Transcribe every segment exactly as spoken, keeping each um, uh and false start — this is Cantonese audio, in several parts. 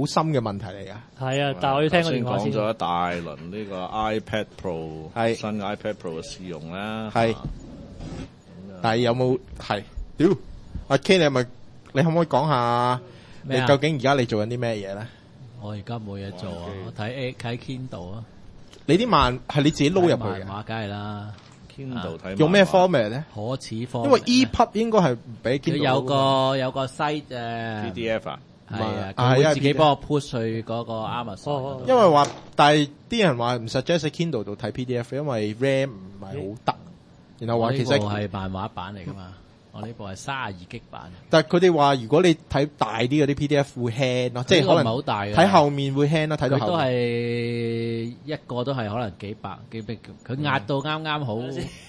好深嘅問題嚟噶。 係啊，但係我要聽個電話先。 講咗一大輪呢個 iPad Pro 係新 iPad Pro 嘅試用啦。 係，但係有冇係？屌，阿 K 你係咪？你可唔可以講下你究竟而家你做緊啲咩嘢咧？ 我而家冇嘢做啊，我睇 A 睇 Kindle 啊。 你啲漫係你自己撈入去嘅？ 漫畫梗係啦 ，Kindle 睇用咩 format 咧？ 可恥 format。 因為 E P U B 應該係唔俾 Kindle。 佢有個有個 site 誒 P D F 啊， 係啊， 係佢會自己幫我 push 去嗰個 Amazon。 因為話，但係啲人話唔 suggest 喺 Kindle 度睇 P D F，因為 RAM 唔係好得。然後話其實係漫畫版嚟噶嘛。我呢部係三十二 G 版， 但係佢哋話如果你睇大啲嗰啲 P D F 會輕咯，即係可能唔係好大嘅， 睇後面會輕咯，睇到後面都係一個都係可能幾百幾百，佢壓到啱啱好。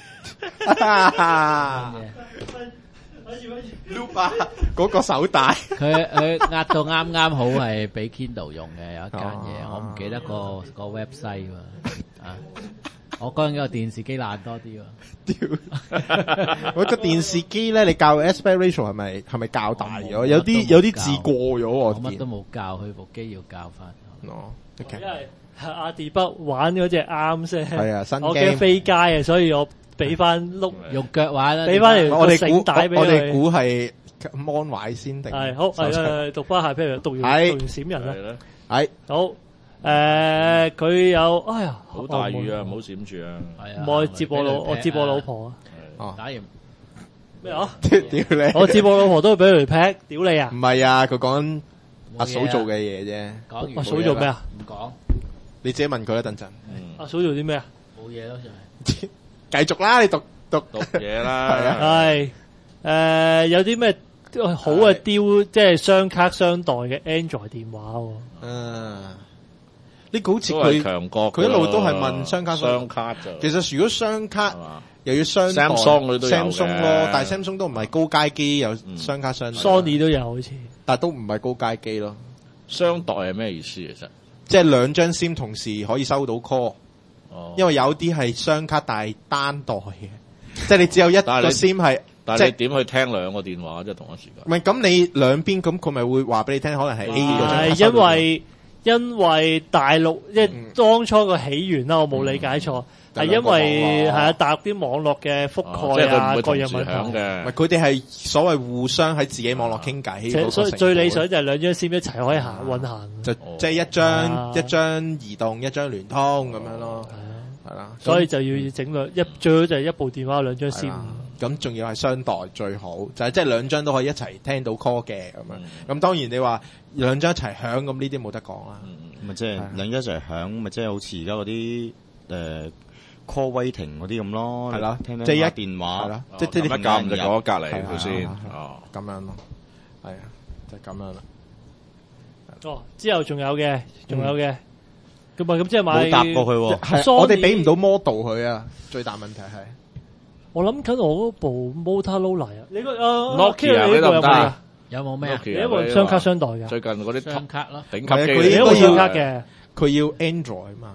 Loop 啊，嗰個手帶， 佢佢壓到啱啱好係俾 Kindle 用嘅，有一間嘢，我唔記得個個 website 喎啊。我講緊個電視機爛多啲喎。 屌，我個電視機咧，你校 aspect ratio 係咪係咪校大咗？有啲有啲字過咗喎。 我乜都冇校，佢部機要校翻。 哦， 因為阿迪北玩嗰隻啱聲， 係啊，新機我驚飛街啊，所以我俾翻碌用腳玩啦， 俾翻條我哋估繩帶俾佢。 我哋估係 mon 壞先定係好係讀翻下，譬如讀完讀完閃人啦， 係好。誒，佢有，哎呀， 好大雨啊，唔好閃住啊！ 係啊， 我接我老，我接我老婆啊。 哦， 打完咩啊？ 屌你！ 我接我老婆都會俾佢劈，屌你啊！ 唔係啊，佢講緊阿嫂做嘅嘢啫。 講完阿嫂做咩啊？ 唔講， 你自己問佢啦，等陣。 阿嫂做啲咩啊？ 冇嘢咯，就係。繼續啦，你讀讀讀嘢啦。 係啊。 係誒，有啲咩好嘅雕，即係雙卡雙待嘅 Android 電話。 嗯。呢個好似佢佢強國， 佢一路都係問雙卡雙卡就。 其實如果雙卡又要雙代 Samsung 都有 Samsung 咯，但係 Samsung 都唔係高階機，有雙卡雙待。 Sony 都有好似， 但係都唔係高階機咯。 雙代係咩意思其實？ 即係兩張 SIM 同時可以收到 call。 哦。 因為有啲係雙卡，但係單代嘅，即係你只有一個 SIM 係。 但係你點去聽兩個電話即係同一時間？ 唔係咁，你兩邊咁佢咪會話俾你聽，可能係 A 嗰張。 係因為。因為大陸即係當初個起源啦，我冇理解錯，係因為係啊大陸啲網絡嘅覆蓋啊，各樣問題嘅。唔係佢哋係所謂互相喺自己網絡傾偈。 所以最理想就係兩張 SIM 一齊可以行運行。 就即係一張一張移動，一張聯通咁樣咯。係啦， 所以就要整兩一最好就係一部電話兩張 SIM。 咁仲要係雙待最好，就係即係兩張都可以一齊聽到 call 嘅咁樣。咁當然你話兩張一齊響咁呢啲冇得講啦。 咪即係兩張一齊響，咪即係好似而家嗰啲誒 call waiting 嗰啲咁咯。 係啦， 聽聽即係一電話， 係啦，即係你隔唔就講隔離佢先。哦， 咁樣咯，係啊，就咁樣啦。 哦，之後仲有嘅，仲有嘅。咁啊，咁即係買冇答過佢， 係我哋俾唔到 model 佢啊，最大問題係。 我諗緊我嗰部 Motorola 啊，你個啊 Nokia 呢度有冇？ 有冇咩啊？ 你一部雙卡雙待嘅， 最近嗰啲雙卡咯， 頂級機， 佢一部雙卡嘅， 佢要 Android 嘛。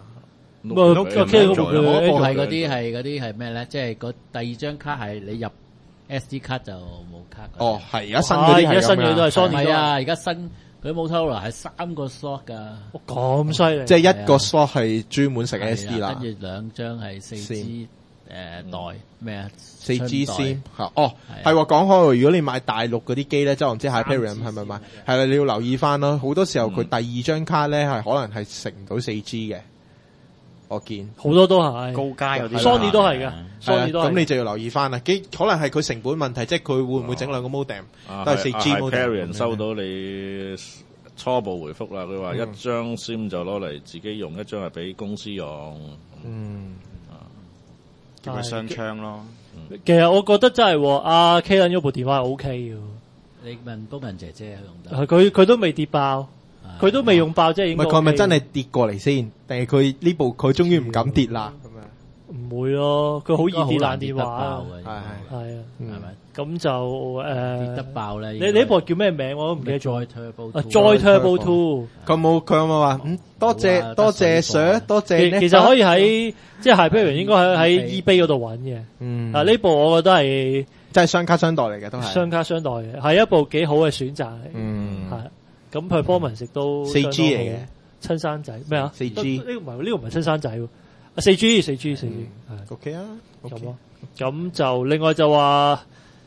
Nokia 嗰部嗰部係嗰啲係嗰啲係咩咧？即係個第二張卡係你入 S D 卡就冇卡。 哦，係而家新嗰啲係咁樣。 而家新嘅都係 Sony 啊，而家新佢 Motorola 係三個 slot 噶。 咁犀利！ 即係一個 slot 係專門食 S D 啦， 跟住兩張係四 G。誒，代咩啊？ 四 G 先吓哦，係講開，如果你買大陸嗰啲機咧，即係我唔知 Hyperion 係咪買，係啦，你要留意翻咯。好多時候佢第二張卡咧係可能係食唔到四 G 嘅，我見好多都係高階嗰啲 ，Sony 都係嘅，Sony 都係。 咁你就要留意翻啦。機可能係佢成本問題，即係佢會唔會整兩個 modem 都係四 G modem。 Hyperion 收到你初步回覆啦，佢話一張 SIM 就攞嚟自己用，一張係俾公司用。 嗯。 叫佢雙槍咯。 其實我覺得真係阿 K 嗰部電話係 O K 嘅。 你問高文姐姐用得，佢佢都未跌爆，佢都未用爆，即係應該。 唔係佢係咪真係跌過嚟先？定係佢呢部佢終於唔敢跌啦？咁樣唔會咯，佢好易跌爛電話。 係係啊， 係咪？ 咁就誒跌得爆咧。 你你呢部叫咩名？我都唔記得咗。 啊 Joy Turbo Two。 佢冇佢有冇話？嗯，多謝多謝 Sir，多謝。 其實可以喺即係 Hyperion 應該喺喺 eBay 嗰度揾嘅。 嗯。 啊呢部我覺得係即係雙卡雙待嚟嘅，都係。 雙卡雙待嘅，係一部幾好嘅選擇嚟。 嗯。 係。 咁 performance 亦都四 G 嚟嘅， 親生仔咩啊？ 四 G 呢個唔係呢個唔係親生仔喎，啊四 G 四 G 四 G 係 OK 啊咁 ，OK 咯。咁就另外就話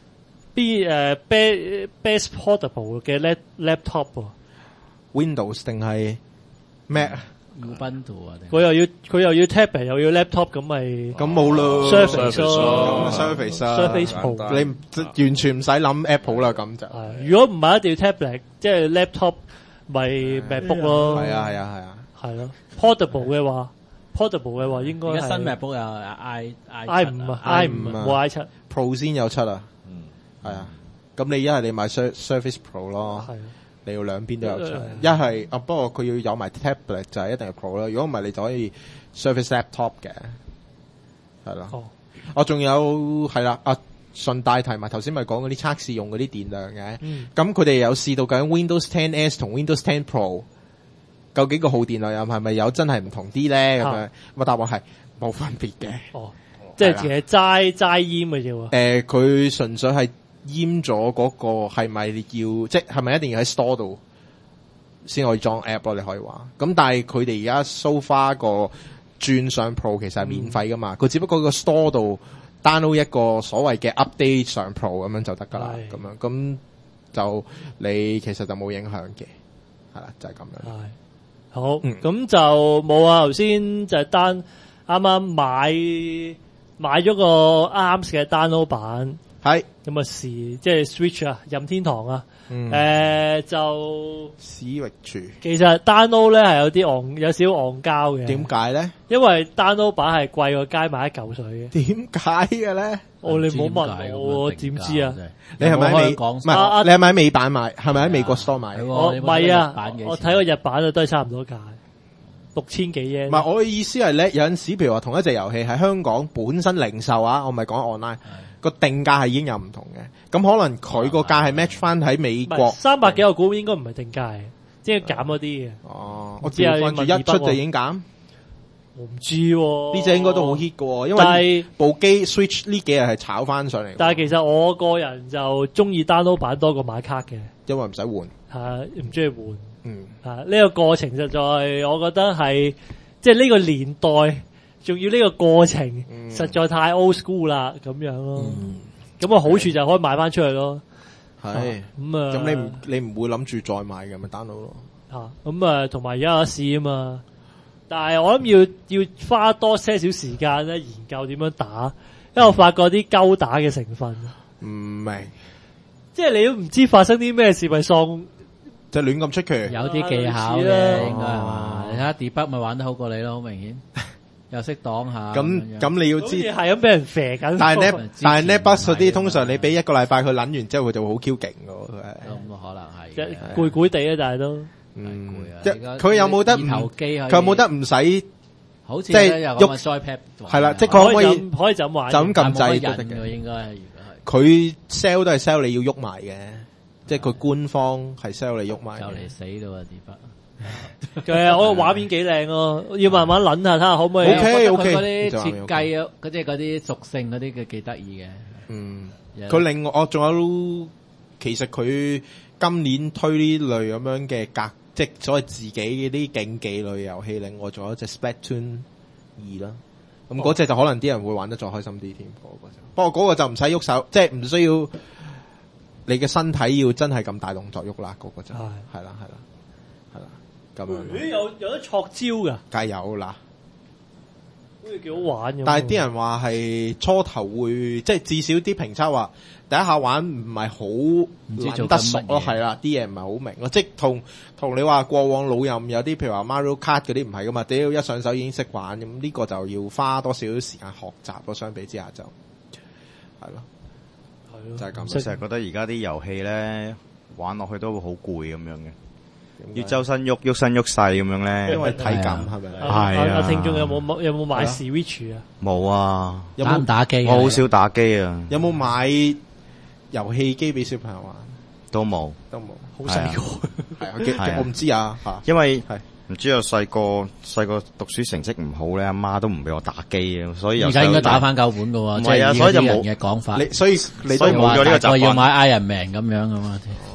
B 誒 best best portable 嘅 lap laptop 喎 ，Windows 定係 Mac？ Ubuntu 啊， 佢又要佢又要 tablet 又要 laptop 咁咪咁冇咯 Surface 咯 ，Surface 啊 Surface Pro 你唔完全唔使諗 Apple 啦，咁就係如果唔係一定要 tablet，即係 laptop 咪 MacBook 咯。 係啊係啊係啊， 係咯 portable 嘅話 portable 嘅話應該而家新係 MacBook 有 i i i 五啊 i 五啊冇 i 七 Pro 先有出啊， 嗯， 係啊，咁你一係你買 Sur Surface Pro 咯。 係你要兩邊都有出， 誒一係啊，不過佢要有埋 tablet 就係一定係 Pro 啦。如果唔係，你就可以 Surface Laptop 嘅，係啦。 哦， 我仲有係啦，啊順帶提埋頭先咪講嗰啲測試用嗰啲電量嘅， 嗯咁佢哋有試到究竟 Windows ten S 同 Windows ten Pro 究竟個耗電量又係咪有真係唔同啲咧？咁樣啊咁答案係冇分別嘅。 哦，即係其實齋齋閹嘅啫喎。 誒，佢純粹係閹咗嗰個係咪要，即係咪一定要喺 store 度先可以裝 app 咯？你可以話。咁但係佢哋而家 so far 個轉上 Pro 其實係免費噶嘛，佢、嗯、只不過個 store 度 download 一個所謂嘅 update 上 Pro 咁樣就得噶啦，咁樣咁就你其實就冇影響嘅，係啦，就係、是、咁樣。 係好，咁、 嗯、 就冇啊！頭先就係單啱啱買買咗個 Arms 嘅 download 版。 係咁啊，是即係 Switch 啊，任天堂啊，誒、 嗯呃、就史域住。 其實 download 咧係有啲戇，有少少戇交嘅。 點解咧？ 因為 download 版係貴過街買一嚿水嘅。 點解嘅咧？ 哦，你唔好問我，我點知啊？ 你係咪喺美？唔係，你係咪喺美版買？係咪喺美國 store 買？ 我唔係啊，我睇個日版啊，都係差唔多價，六千幾嘢。 唔係，我嘅意思係咧，有陣時譬如話同一隻遊戲喺香港本身零售啊，我唔係講 online。個定價係已經有唔同嘅，咁可能佢個價係 match 翻喺美國三百幾個股應該唔係定價嘅，即係減嗰啲嘅。 哦，我知啊，跟住一出就已經減。 我唔知喎， 呢隻應該都好 hit 嘅，因為部機 Switch 呢幾日係炒翻上嚟。 但係其實我個人就中意 download 版多過買卡嘅， 因為唔使換， 係唔中意換。 嗯， 啊呢、這個過程實在我覺得係即係呢個年代。仲要呢個過程、嗯、實在太 old school 啦，咁樣咯。咁、嗯、個好處就可以賣翻出去咯。係咁啊，咁、嗯、你唔你唔會諗住再買嘅咪 download 咯。 嚇咁啊，同埋而家有試啊嘛。但係我諗要要花多些少時間咧研究點樣打，因為我發覺啲勾打嘅成分唔明， 即係你都唔知發生啲咩事，咪喪就亂咁出拳。 有啲技巧嘅應該係嘛？你睇下 debug 咪玩得好過你咯，好明顯。又識擋下， 咁咁你要知係咁俾人射緊。 但係呢，但係呢 bus 嗰啲通常你俾一個禮拜佢撚完之後，佢就會好 Q 勁嘅。 咁可能係，即係攰攰地啊，但係都嗯，即係佢有冇得唔？佢有冇得唔使？ 好似即係喐 joypad 係啦，即係佢可唔可以可以就咁玩？ 就咁撳掣都得嘅，應該係。 佢 sell 都係 sell 你要喐埋嘅，即係佢官方係 sell 你喐埋。 就嚟死到啊！啲筆。 其實我個畫面幾靚咯，要慢慢諗下睇下可唔可以。 O K O K， 嗰啲設計啊，嗰啲嗰啲屬性嗰啲嘅幾得意嘅。嗯， 佢另外我仲有，其實佢今年推呢類咁樣嘅格，即係所謂自己嗰啲競技類遊戲，另外仲有一隻 Splatoon 二啦。咁嗰隻就可能啲人會玩得再開心啲添。不過嗰個就唔使喐手，即係唔需要你嘅身體要真係咁大動作喐啦。嗰個就係係啦係啦。咁樣有有得錯招噶， 梗係有啦， 好似幾好玩咁。 但係啲人話係初頭會，即係至少啲評測話第一下玩唔係好諗得熟咯，係啦，啲嘢唔係好明咯，即係同同你話過往老任有啲譬如話 Mario Kart 嗰啲唔係噶嘛，屌一上手已經識玩，咁呢個就要花多少少時間學習咯，相比之下就係咯，係咯，就係咁。 我成日覺得而家啲遊戲咧玩落去都會好攰咁樣嘅。要周身喐喐身喐勢咁樣咧， 因為體感係咪？ 係啊！ 聽眾有冇有冇買 Switch 啊？ 冇啊！ 有冇打機？ 我好少打機啊！ 有冇買遊戲機俾小朋友玩？ 都冇， 都冇，好細個係啊！我唔知啊吓， 因為唔知我細個細個讀書成績唔好咧，阿媽都唔俾我打機啊，所以而家應該打翻夠本噶喎。 唔係啊，所以就冇嘅講法。 你所以你所以冇咗呢個習慣。 我要買 Iron Man 咁樣噶嘛。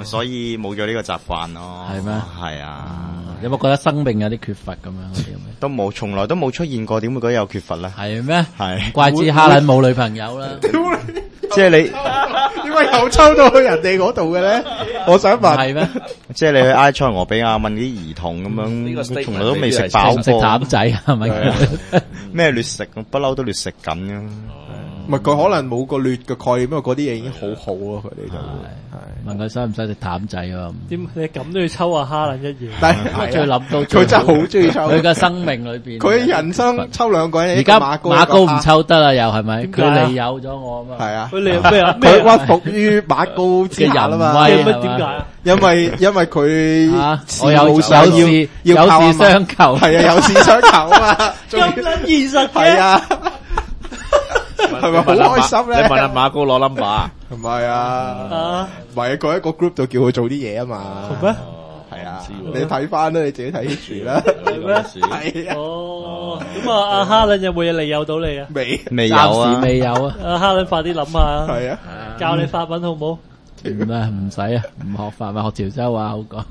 所以冇咗呢個習慣咯。 係咩？ 係啊。 有冇覺得生命有啲缺乏咁樣嗰啲咁嘅？ 都冇，從來都冇出現過，點會覺得有缺乏咧？ 係咩？ 係怪之哈撚冇女朋友啦。 即係你點解又抽到去人哋嗰度嘅咧？我想問係咩？ 即係你去埃塞俄比亞問啲兒童咁樣，佢從來都未食飽食過。 淡仔係咪？ 咩劣食，不嬲都劣食緊嘅。 唔係佢可能冇個劣嘅概念，因為嗰啲嘢已經好好咯，佢哋就係問佢使唔使食淡仔啊？ 點你咁都要抽下哈撚一嘢？ 但我最諗到佢真係好中意抽。 佢嘅生命裏邊， 佢人生抽兩個人， 而家馬馬高唔抽得啦，又係咪？ 點解啊佢利誘咗我啊嘛。 係啊， 佢你咩啊？ 佢屈服於馬高之下啦嘛。 嘅人威乜點解啊？ 因為因為佢啊事我有有務上要事要靠有事相求， 係啊，有事相求啊嘛。 咁撚現實嘅， 係啊，係咪好開心咧？ 你問阿馬高攞 number 啊？ 唔係啊， 啊， 唔係佢喺個 group 度叫佢做啲嘢啊嘛。 咩？ 係啊知，喎你睇翻啦，你自己睇住啦。 係咩？ 係啊， 哦，咁啊，阿哈倫有冇嘢利誘到你啊？ 未未有暫時啊， 未有啊。 阿哈倫快啲諗下， 係啊， 教你法文好唔好？ 唔啊，唔使啊，唔學法文，學潮州話好講。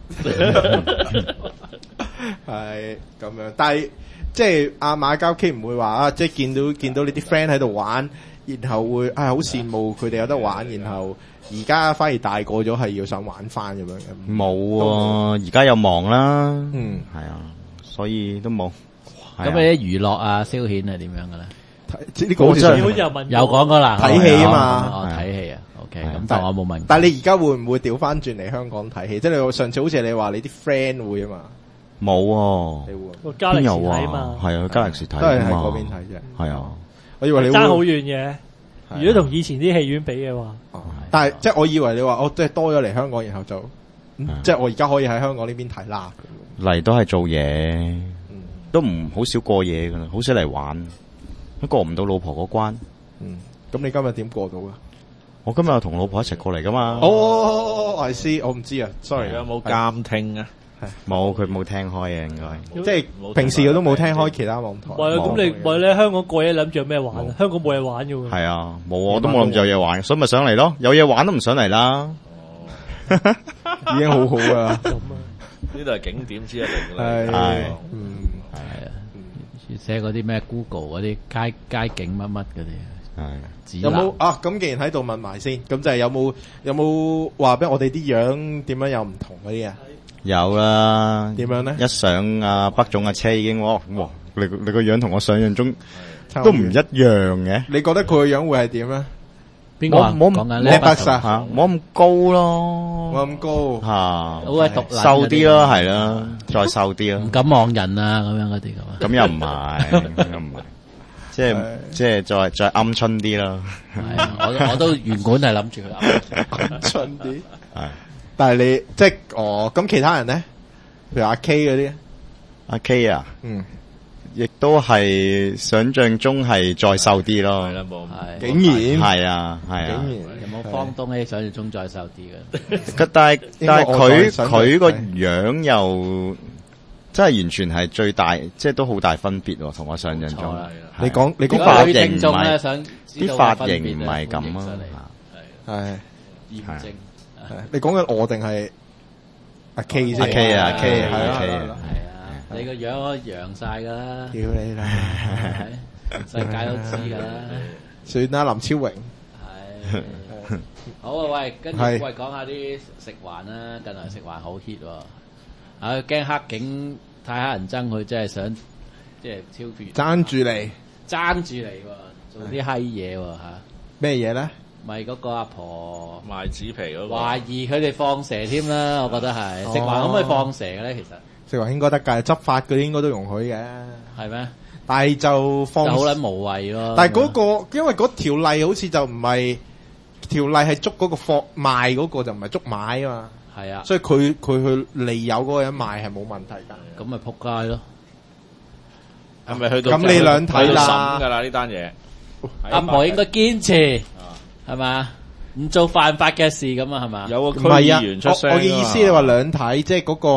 係咁樣，但係即係阿馬交 K 唔會話啊，即係見到見到你啲 friend 喺度玩，然後會啊好羨慕佢哋有得玩，然後而家反而大個咗係要想玩翻咁樣嘅。 冇喎，而家又忙啦。 嗯， 係啊，所以都冇。 咁你啲娛樂啊、消遣係點樣嘅咧？ 睇呢個好似你好似又問有講過啦， 睇戲啊嘛哦，睇戲啊，OK， 係咁但我冇問。 但係你而家會唔會調翻轉嚟香港睇戲？即係你上次好似你話你啲 friend 會啊嘛， 冇喎， 你會個加力士邊有睇嘛啊？？係啊，加力士睇都係喺㗎嘛嗰邊睇啫。 係啊， 我以為你爭好會， 遠嘅。如果同以前啲戲院比嘅話， 哦但係即係我以為你話哦，即係多咗嚟香港，然後就即係我而家可以喺香港呢邊睇啦。 嚟都係做嘢， 嗯都唔好少過夜噶啦，好少嚟玩，都過唔到老婆嗰關。 嗯，咁你今日點過到啊？ 我今日同老婆一齊過嚟噶嘛。 哦，我知，我唔知啊，sorry 有冇監聽啊？ 冇，佢冇聽開嘅應該。 即係平時佢都冇聽開其他網台。 喂，咁你喂你喺香港過夜諗住有咩玩啊？香港冇嘢玩嘅喎。 係啊，冇，我都冇諗住有嘢玩，所以咪上嚟咯。有嘢玩都唔上嚟啦。 已經好好啦。 咁啊， 呢度係景點之一嚟㗎係啦。 嗯， 係啊，寫嗰啲咩 Google 嗰啲街街景乜乜嗰啲， 係指有冇南啊？咁既然喺度問埋先，咁就係有冇有冇話俾我哋啲樣點樣有唔同嗰啲啊？ 有啦。 點樣咧？ 一上啊北總嘅車已經哇哇，你你個樣同我想象中差好都唔遠一樣嘅。 你覺得佢個樣會係點咧？ 邊個啊？ 冇冇講緊冇白晒吓，冇咁高冇咯。 咁高。 吓， 好鬼獨立瘦啲咯，係啦，再瘦啲咯。 唔敢望人啊，咁樣嗰啲咁啊。 咁又唔係，咁又唔係，即係即係再再鵪鶉啲啦。 係啊，我我都原本係諗住佢啱。 蠢啲。 係但係你即係哦，咁其他人咧，譬如阿 K 嗰啲， 阿 K 啊， 嗯， 亦都係想象中係再瘦啲咯係。啦，冇係竟然係啊，係啊。 竟然有冇方東咧？想象中再瘦啲嘅？ 佢但係應該但係我再佢想佢個係樣又真係完全係最大，即係都好大分別喎，同我想象中冇錯啦。 係你講你講啲髮女型唔聽眾咧係， 想知啲道髮個分別型唔係咁啊。 係驗證係你講緊我定係阿 K 啫？ 阿 K 啊阿 K 係阿啦 K 係啦啊係啊，你個樣我揚晒噶啦， 屌你啦！ 係世界都知噶啦。 算啦，林超榮係好啊！喂，跟住係喂講下啲食環啦，近來食環好 hit 喎。啊，驚黑警太黑人憎佢，真係想即係超越爭住嚟爭住嚟喎，做啲閪嘢喎嚇。 咩嘢咧？ 咪嗰個阿婆賣紙皮嗰個。 懷疑佢哋放蛇添啦，我覺得係食環可唔可以放蛇嘅咧？其實食環應該得㗎，執法嗰啲應該都容許嘅， 係咩？ 但係就放就好撚無謂咯。 但係嗰、個，因為嗰條例好似就唔係條例係捉嗰個貨賣嗰個就唔係捉買啊嘛， 係啊， 所以佢佢去利誘嗰個人賣係冇問題㗎。 咁咪撲街咯。 係咪去到？ 咁你兩睇啦去到審㗎啦呢單嘢。 阿婆應該堅持係嘛，唔做犯法嘅事咁啊係嘛？ 有個區唔係啊議員，出聲我我嘅意思你話兩睇，即係嗰個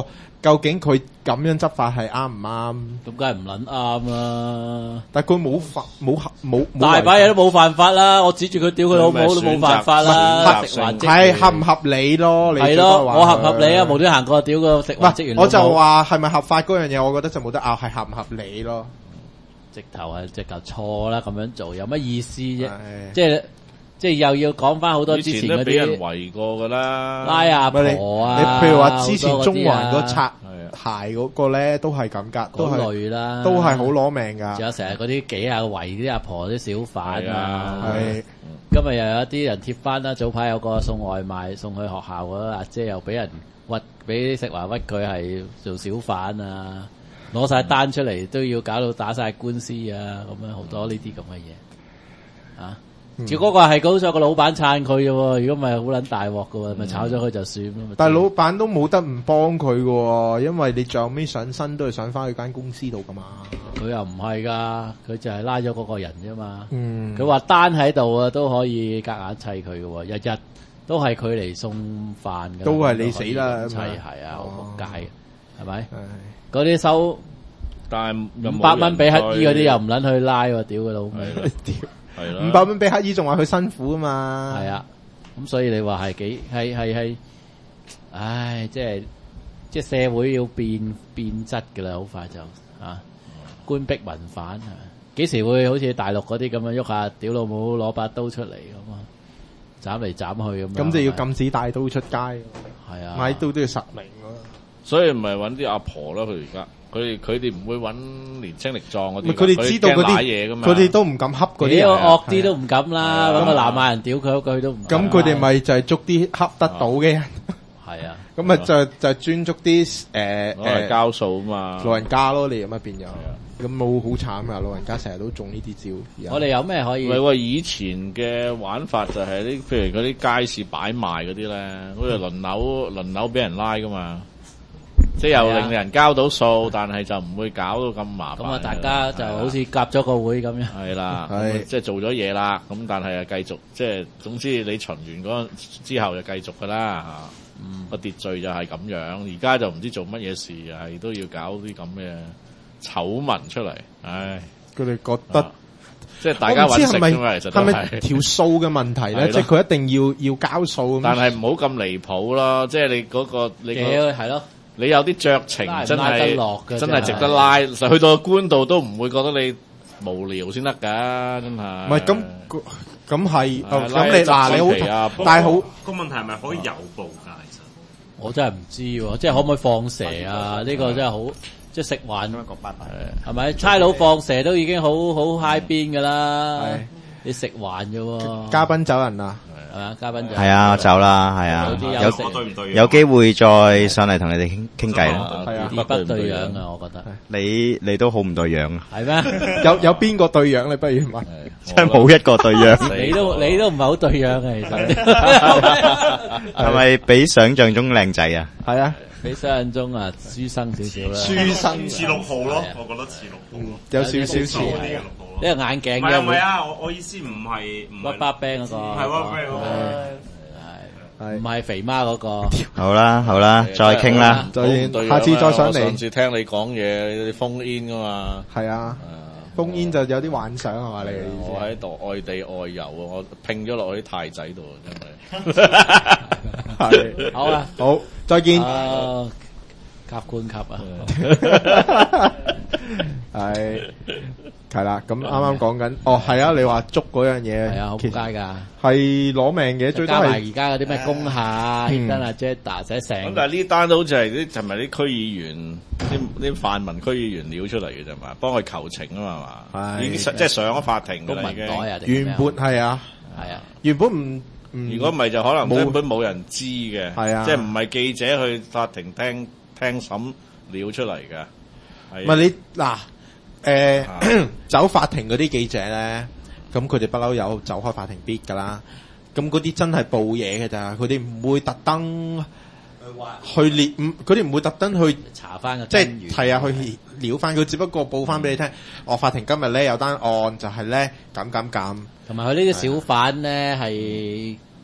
究竟佢咁樣執法係啱唔啱？ 咁梗係唔撚啱啦！ 但係佢冇法冇冇冇大把嘢都冇犯法啦，我指住佢屌佢老母都冇犯法啦，食環職係合唔合理咯？你係咯，我合唔合理啊？無端行過屌個食環職員老母， 我就話係咪合法嗰樣嘢，我覺得就冇得拗，係合唔合理咯？ 直頭係直頭錯啦，咁樣做有乜意思啫？即係。即係又要講翻好多之前嗰啲，以前都俾人圍過噶啦， 拉阿婆啊！ 你譬如話之前中環嗰擦鞋嗰個咧，都係咁噶，都係類啦， 都係好攞命噶。 仲有成日嗰啲幾啊圍啲阿婆啲小販啊， 係今日又有啲人貼翻啦。早排有個送外賣送去學校嗰阿姐又俾人屈，俾食環屈佢係做小販啊，攞晒單出嚟都要搞到打晒官司啊，咁樣好多呢啲咁嘅嘢啊！只嗰個係嗰咗個老闆撐佢嘅喎，如果唔係好撚大鑊嘅喎，咪炒咗佢就算咯。 但係老闆都冇得唔幫佢嘅喎，因為你最後尾上身都係上翻去間公司度噶嘛。 佢又唔係㗎，佢就係拉咗嗰個人啫嘛。 嗯， 佢話單喺度啊，都可以夾硬砌佢嘅喎，日日都係佢嚟送飯嘅。 都係你死啦！ 砌係啊，好仆街嘅，係咪？嗰啲收但係五百蚊俾乞衣嗰啲又唔撚去拉喎，屌佢老味！屌！ 係啦， 五百蚊俾乞衣仲話佢辛苦啊嘛， 係啊，咁所以你話係幾係係係，唉，即係即係社會要變變質噶啦，好快就啊，官逼民反啊，幾時會好似大陸嗰啲咁樣喐下，屌老母攞把刀出嚟咁啊，斬嚟斬去咁樣， 咁就要禁止帶刀出街， 係啊， 買刀都要實名咯， 所以唔係揾啲阿婆啦，佢而家。佢哋佢哋唔會揾年青力壯嗰啲， 佢哋知道嗰啲嘢噶嘛， 佢哋都唔敢恰嗰啲， 惡啲都唔敢啦，揾個南亞人屌佢嗰句都唔敢。 咁佢哋咪就係捉啲恰得到嘅人， 係啊， 咁咪就就專捉啲誒誒交數啊嘛， 老人家咯，你咁啊變咗，咁冇好慘啊！老人家成日都中呢啲招。 我哋有咩可以？ 唔係喎，以前嘅玩法就係啲，譬如嗰啲街市擺賣嗰啲咧，好似輪流輪流俾人拉噶嘛。即係又令人交到數，但係就唔會搞到咁麻煩。 咁啊，大家就好似夾咗個會咁樣。 係啦，即係做咗嘢啦。咁但係啊，繼續即係總之你巡完嗰之後就繼續噶啦嚇。個秩序就係咁樣。而家就唔知做乜嘢事，係都要搞啲咁嘅醜聞出嚟。唉， 佢哋覺得即係大家揾食啫嘛，其實都係。 係咪條數嘅問題咧？即係佢一定要要交數。 但係唔好咁離譜咯。即係你嗰個你係咯。 你有啲酌情真係真係值得拉，實去到官度都唔會覺得你無聊先得㗎，真係。 唔係咁咁係，咁你嗱你好，但係好個問題係咪可以郵報㗎？其實我真係唔知喎，即係可唔可以放蛇啊？呢個真係好，即係食環係咪？差佬放蛇都已經好好嗨邊㗎啦，你食環啫喎。 嘉賓走人啦。 係嘛？嘉賓就係啊，走啦，係啊，有有機會再上嚟同你哋傾傾偈啦。 係啊， 不對樣啊，我覺得。 你你都好唔對樣啊？ 係咩？ 有有邊個對樣你不如問？ 真係冇一個對樣。 你都你都唔係好對樣啊，其實。 係咪比想象中靚仔啊？ 係啊， 比想象中啊，書生少少啦。 書生似六號咯，我覺得似六號咯， 有少少似。 呢個眼鏡嘅。唔係唔係啊！我我意思唔係唔係。 巴冰嗰個。 係巴冰嗰個。 係。唔係肥媽嗰個。 好啦好啦，再傾啦， 再下次再上嚟。 上次聽你講嘢，你封煙噶嘛？ 係啊。封煙就有啲幻想係嘛？你嘅意思？ 我喺度外地外遊啊，我拼咗落去啲太仔度，真係。 係。 好啊， 好，再見。 甲官級啊。 係。係啦，咁啱啱講緊，哦係啊，你話捉嗰樣嘢， 係啊，好撲街㗎， 係攞命嘅，最多係加埋而家嗰啲咩工廈、協登啊、Jetta 寫成。 咁但係呢單都好似係啲尋日啲區議員、啲啲泛民區議員撩出嚟嘅啫嘛，幫佢求情啊嘛嘛，已經即係上咗法庭㗎啦已經。 原本係啊， 係啊，原本唔唔， 如果唔係就可能根本冇人知嘅， 係啊， 即係唔係記者去法庭聽聽審撩出嚟㗎。 唔係你嗱。誒、呃啊、走法庭嗰啲記者咧，咁佢哋不嬲有走開法庭 beat 噶啦，咁嗰啲真係報嘢嘅咋，佢哋唔會特登去列，佢哋唔會特登去查翻個即係係啊，去撩翻佢，只不過報翻俾你聽。我、嗯哦、法庭今日咧有單案就係咧咁咁咁， 同埋佢呢啲小販咧係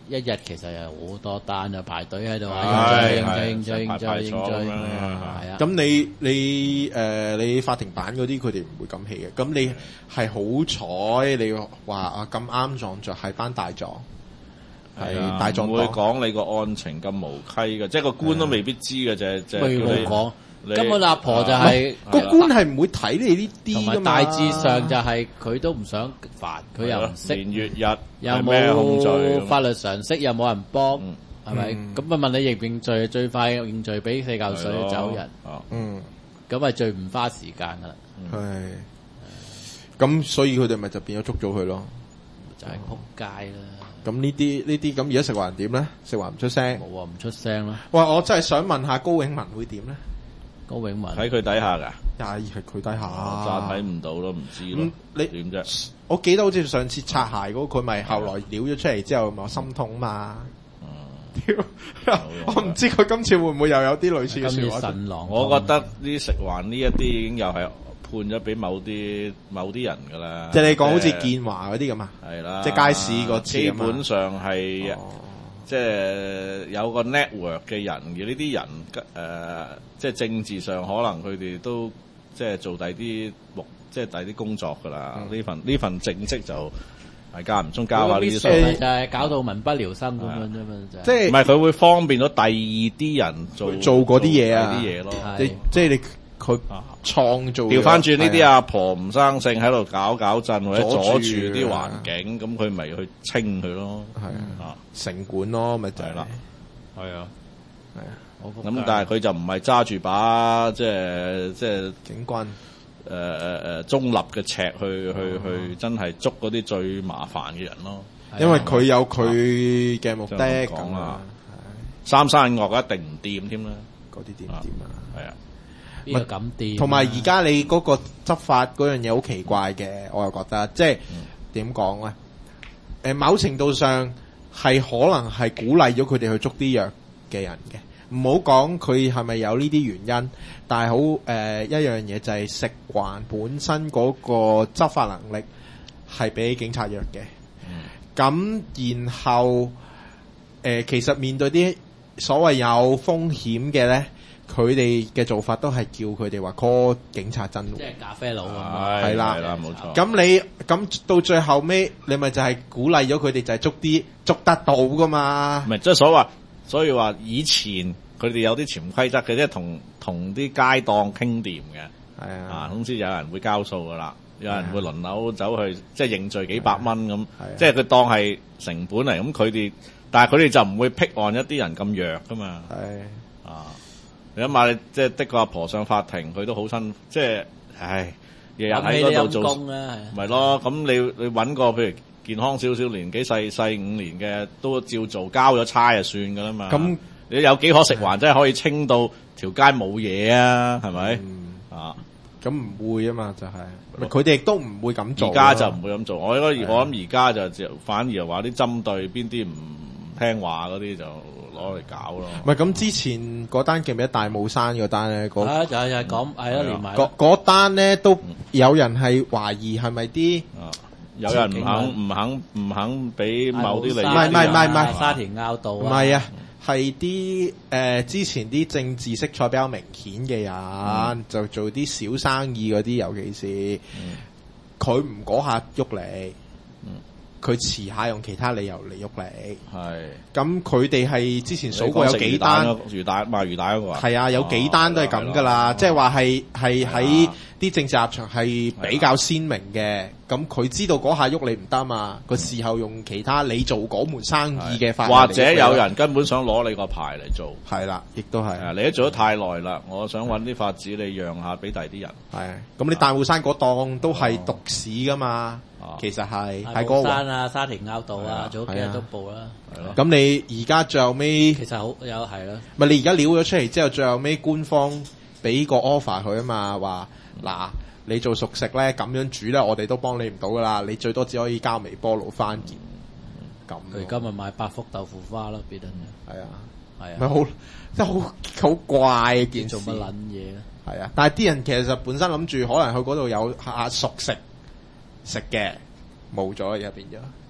一日其實有好多單啊，排隊喺度啊， 係認罪認罪認罪係認罪認罪， 排排坐咁樣係啊。 咁你你誒、呃、你法庭版嗰啲佢哋唔會咁氣嘅，咁你係好彩你話啊咁啱撞着係班大狀，係大狀唔會黨講你個案情咁無稽嘅，即係個官都未必知嘅啫，即係未叫你冇講， 你根本阿婆就係個官係唔會睇你呢啲同埋㗎嘛， 大致上就係佢都唔想煩，佢又唔識， 年月日又係咩控罪冇咁法律常識，又冇人幫嗯， 係咪？ 嗯咁啊問你認唔認罪，最快認罪俾四嚿水就走人， 啊嗯咁啊最唔花時間噶啦， 係，咁所以佢哋咪就變咗捉咗佢咯。 就係撲街啦。 咁呢啲呢啲咁而家食環點咧？食環唔出聲。 冇啊，唔出聲啦。 喂，我真係想問下高永文會點咧？ 高永文喺佢底下㗎， 係係佢底下， 暫睇唔到咯，唔知咯咁，你點啫？ 我記得好似上次擦鞋嗰個，佢咪後來撩咗出嚟之後，咪話心痛嘛。屌，我唔知佢今次會唔會又有啲類似嘅今次説話。 神狼， 我覺得呢食環呢一啲已經又係判咗俾某啲某啲人㗎啦。 即係你講好似係建華嗰啲咁啊， 係啦， 即係街市嗰次基啊嘛本上係。 哦即係有個 network 嘅人，而呢啲人誒、呃，即係政治上可能佢哋都即係做第啲目，即係第啲工作㗎啦。呢、 嗯、 份呢份正職就係間唔中交下呢啲數， 就係搞到民不聊生咁樣啫嘛，就係即係唔係佢會方便咗第二啲人做做嗰啲嘢啊做第啲嘢咯。 係你即係你佢創造調翻轉呢啲啊， 阿婆唔生性喺度搞搞震或者阻住阻住啲環境，咁佢咪去清佢咯。 係啊啊， 城管咯，咪就係係啦，係啊。 係啊， 咁但係佢就唔係揸住把即係即係警軍誒誒誒中立嘅尺去去去真係捉嗰啲最麻煩嘅人咯。 因為佢有佢嘅目的就咁咁講啦啊， 三山惡一定唔掂添啦。 嗰啲點點啊？ 係啊， 邊個咁掂啊？ 同埋而家你嗰個執法嗰樣嘢好奇怪嘅，我又覺得即係點講咧？誒，某程度上係可能係鼓勵咗佢哋去捉啲弱嘅人嘅。唔好講佢係咪有呢啲原因，但係好誒一樣嘢就係食環本身嗰個執法能力係比警察弱嘅。咁、嗯、然後誒、呃、其實面對啲所謂有風險嘅咧，佢哋嘅做法都係叫佢哋話 call 警察增援， 即係咖啡佬咁係係啦係啦，冇錯。 咁你咁到最後尾，你咪就係鼓勵咗佢哋就係捉啲捉得到噶嘛唔？係即係所話，所以話以前佢哋有啲潛規則嘅，即係同同啲街檔傾掂嘅。 係啊， 啊，總之有人會交數噶啦，有人會輪流走去即係認罪幾百蚊咁， 啊即係佢當係成本嚟。咁佢哋，但係佢哋就唔會辟案一啲人咁弱噶嘛。 係啊，你諗下，你即係的個阿婆上法庭，佢都好辛苦，即係唉，日日喺嗰度做， 工啦， 咪咯。咁你你揾個譬如健康少少年紀細細五年嘅，都照做，交咗差就算噶啦嘛。 咁你有幾可食環真係可以清到條街冇嘢啊？係咪？ 嗯啊！ 咁唔會啊嘛，就係佢哋亦都唔會咁做咯。 而家就唔會咁做，我應該我諗而家就就反而話啲針對邊啲唔聽話嗰啲就攞嚟搞咯。 唔係咁之前嗰單記唔記得大帽山嗰單咧？嗰啊，就係就係講係咯，連埋嗰嗰單咧都有人係懷疑係咪啲啊，有人唔肯唔肯唔肯俾某啲利益， 唔係唔係唔係唔係沙田拗道唔係啊？係啲誒之前啲政治色彩比較明顯嘅人，嗯、就做啲小生意嗰啲，尤其是佢唔嗰下喐你，佢遲下用其他理由嚟喐你。係咁，佢哋係之前數過有幾單魚蛋賣魚蛋嗰個啊？ 係啊，有幾單都係咁噶啦，即係話係係喺啲政治立場係比較鮮明嘅。咁佢知道嗰下喐你唔得嘛，佢事後用其他你做嗰門生意嘅法， 或者有人根本想攞你個牌嚟做， 係啦，亦都係。 啊，你都做得太耐啦，我想揾啲法子你讓下俾第啲人。 係，咁你大帽山嗰檔都係獨市噶嘛，其實係喺嗰個山啊、沙田拗道啊，早幾日都報啦。 係咯。 咁你而家最後尾其實好有係咯， 唔係你而家撩咗出嚟之後，最後尾官方俾個 offer 佢啊嘛，話嗱。你做熟食咧咁樣煮咧，我哋都幫你唔到噶啦，你最多只可以加微波爐翻熱咁。 佢今日買百福豆腐花咯，別人係啊， 係啊， 咪好真係好好怪嘅件事。 做乜撚嘢咧？ 係啊，但係啲人其實本身諗住可能去嗰度有下熟食食嘅，冇咗而家變咗。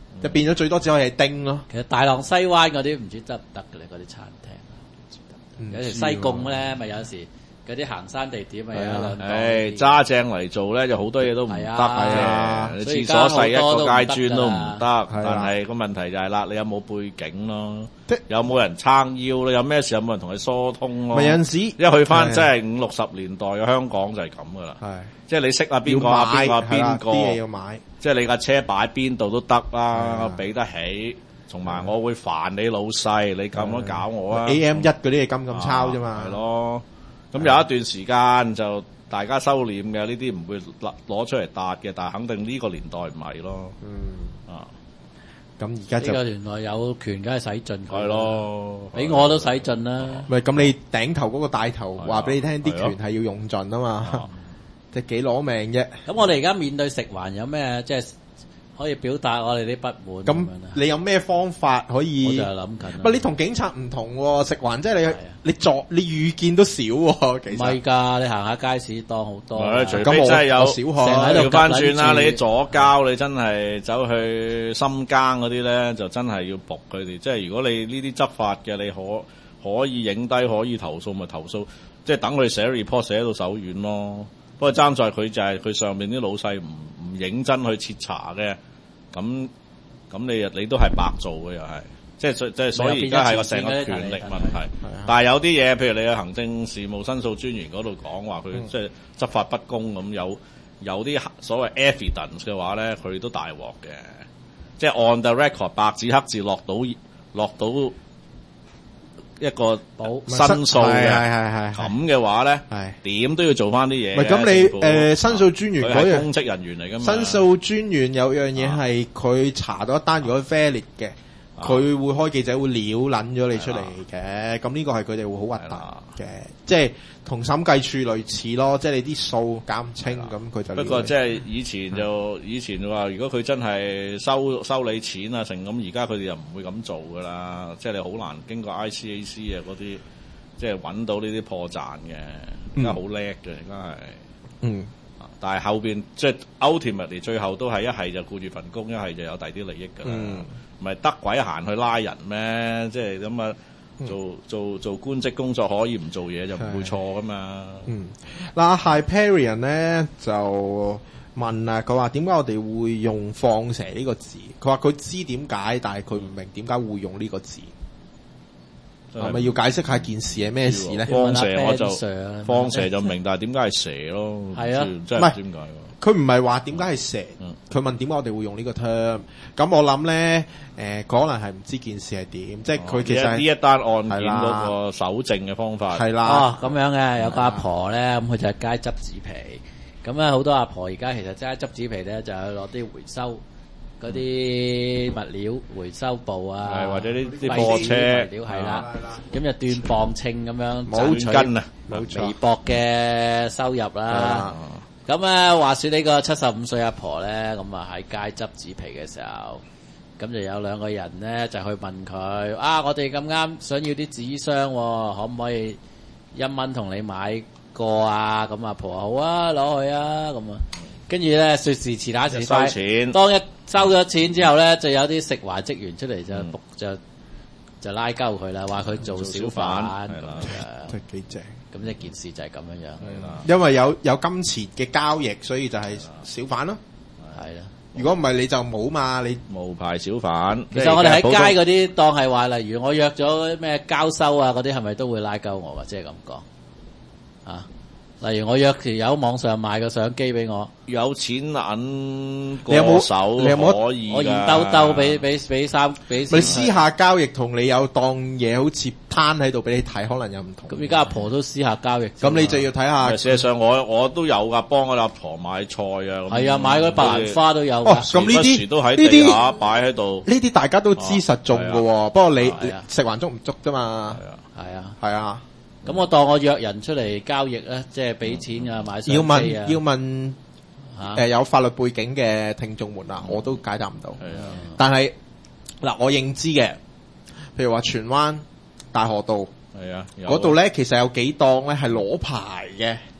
就變咗最多只可以係丁咯。 其實大浪西灣嗰啲唔知得唔得嘅咧，嗰啲餐廳， 嗯有時西貢咧咪有時嗰啲行山地點咪有兩檔唉，揸正嚟做咧，就好多嘢都唔得係嘅啊。 你所以廁所細一個階磚都唔得， 係啊但係個問題就係啦，你有冇背景咯即？ 有冇人撐腰咧？有咩事有冇人同你疏通咯？ 咪有陣時一去翻係即係五六十年代嘅香港就係咁噶啦。 係即係你識啊邊要個啊買邊個啊邊係啦啲嘢要個， 買。 即係你架車擺邊度都得啦啊， 俾得起。同埋我會煩你老細，你咁樣搞我啊 A M 一嗰啲係金咁抄啫嘛。 係咯。咁有一段時間就大家收斂嘅，呢啲唔會攞攞出嚟搭嘅，但係肯定呢個年代唔係咯。 嗯， 啊， 呢咁而家就個原來有權，梗係使盡佢。 係咯， 俾我都使盡啦。 咪咁你頂頭嗰個帶頭係啊話俾你聽，啲係啊權係要用盡啊嘛啊， 即係幾攞命啫。 咁我哋而家面對食環有咩即係可以表達我哋啲不滿咁咁樣啊？ 你有咩方法可我以就？係諗緊啦。 唔係你同警察唔同喎，食環即係你係啊你作你預見都少喎，其唔實係㗎，你行下街市當好多啊。 係除非咁我真係有我少學成日喺度調翻轉啦， 夾撚住你左交你真係走去深耕嗰啲咧，就真係要仆佢哋。即係如果你呢啲執法嘅，你可可以影低，可以投訴咪投訴，即係等佢寫 report 寫到手軟咯。不過爭在佢就係佢上面啲老細唔唔認真去徹查嘅，咁咁你你都係白做嘅又係。即係所即係所以而家係個成個權力問題，但係有啲嘢，譬如你嘅行政事務申訴專員嗰度講話佢即係執法不公咁，有有啲所謂 evidence 嘅話咧，佢都大鑊嘅。即係 on the record 白紙黑字落到落到一個保申訴係嘅係係係咁嘅話咧， 係。 點都要做翻啲嘢嘅。 唔係咁你政府誒申訴專員佢嗰樣係公職人員嚟㗎嘛？ 申訴專員有樣嘢係佢查到一單，如果 valid 嘅，佢會開記者會撩撚咗你出嚟嘅。咁呢個係佢哋會好核突嘅，即係同審計處類似咯。即係你啲數減唔清，咁佢就不過即係以前就以前話，如果佢真係收收你錢啊，成咁而家佢哋又唔會咁做噶啦。即係你好難經過 I C A C 啊嗰啲，即係揾到呢啲破綻嘅。而家好叻嘅，而家係。 嗯。 但係後邊即係 ultimately 最後都係一係就顧住份工，一係就有第啲利益㗎啦。唔係得鬼閒去拉人咩？即係咁啊！做做做官職工作可以唔做嘢就唔會錯噶嘛。 嗯，嗱 Hyperion 咧就問啊，佢話點解我哋會用放蛇呢個字？佢話佢知點解，但係佢唔明點解會用呢個字。係咪要解釋下件事係咩事咧？ 放蛇我就 Ben Sir 放蛇就明，但係點解係蛇咯？ 係啊真係唔知點解。 佢唔係話點解係蛇，佢、 嗯、 問點解我哋會用呢個 term。咁我諗咧，誒、呃，可能係唔知件事係點，即係佢其實呢、哦、一單案件嗰個搜證嘅方法係啦。 哦，咁樣嘅，有個阿婆咧，咁佢就係街執紙皮。咁咧好多阿婆而家其實齋執紙皮咧，就係攞啲回收嗰啲物料回收部啊， 係或者啲啲貨車物料係啦，咁就斷磅稱咁樣冇斤啊， 冇錯， 微薄嘅收入啦。咁啊，話說呢個七十五歲阿婆咧，咁啊喺街執紙皮嘅時候，咁就有兩個人咧就去問佢：啊，我哋咁啱想要啲紙箱，可唔可以一蚊同你買個啊？咁阿婆話好啊，攞去啊，咁啊。跟住咧說時遲那時快， 收錢當一收咗錢之後咧，就有啲食環職員出嚟就、嗯、就就拉鳩佢啦，話佢做小販， 係啦， 真係幾正。 咁一件事就係咁樣樣， 係啦， 因為有有金錢嘅交易，所以就係小販咯。 係啦。 如果唔係你就冇嘛，你無牌小販。 其實我哋喺街嗰啲當係話，例如我約咗咩交收啊嗰啲，係咪都會拉鳩我噶？即係咁講啊。例如我約條友網上賣個相機俾我， 有錢銀你有冇過手， 你有冇可以㗎我現兜兜俾俾俾三俾。 咪私下交易同你有當嘢好似攤喺度俾你睇，可能有唔同。 咁而家阿婆都私下交易， 咁你就要睇下。 事實上我我都有噶，幫我阿婆買菜啊。 係啊，買嗰啲白蘭花都有。 哦，咁呢啲都喺地下擺喺度。 呢啲大家都知實中噶， 啊、 不過你啊食環捉唔捉啫嘛。 係啊， 係啊。 咁我當我約人出嚟交易咧，即係俾錢啊，買相機啊。 要問要問嚇誒有法律背景嘅聽眾們啊，我都解答唔到。 係啊， 但係嗱，我認知嘅，譬如話荃灣大河道。 係啊， 嗰度咧其實有幾檔咧係攞牌嘅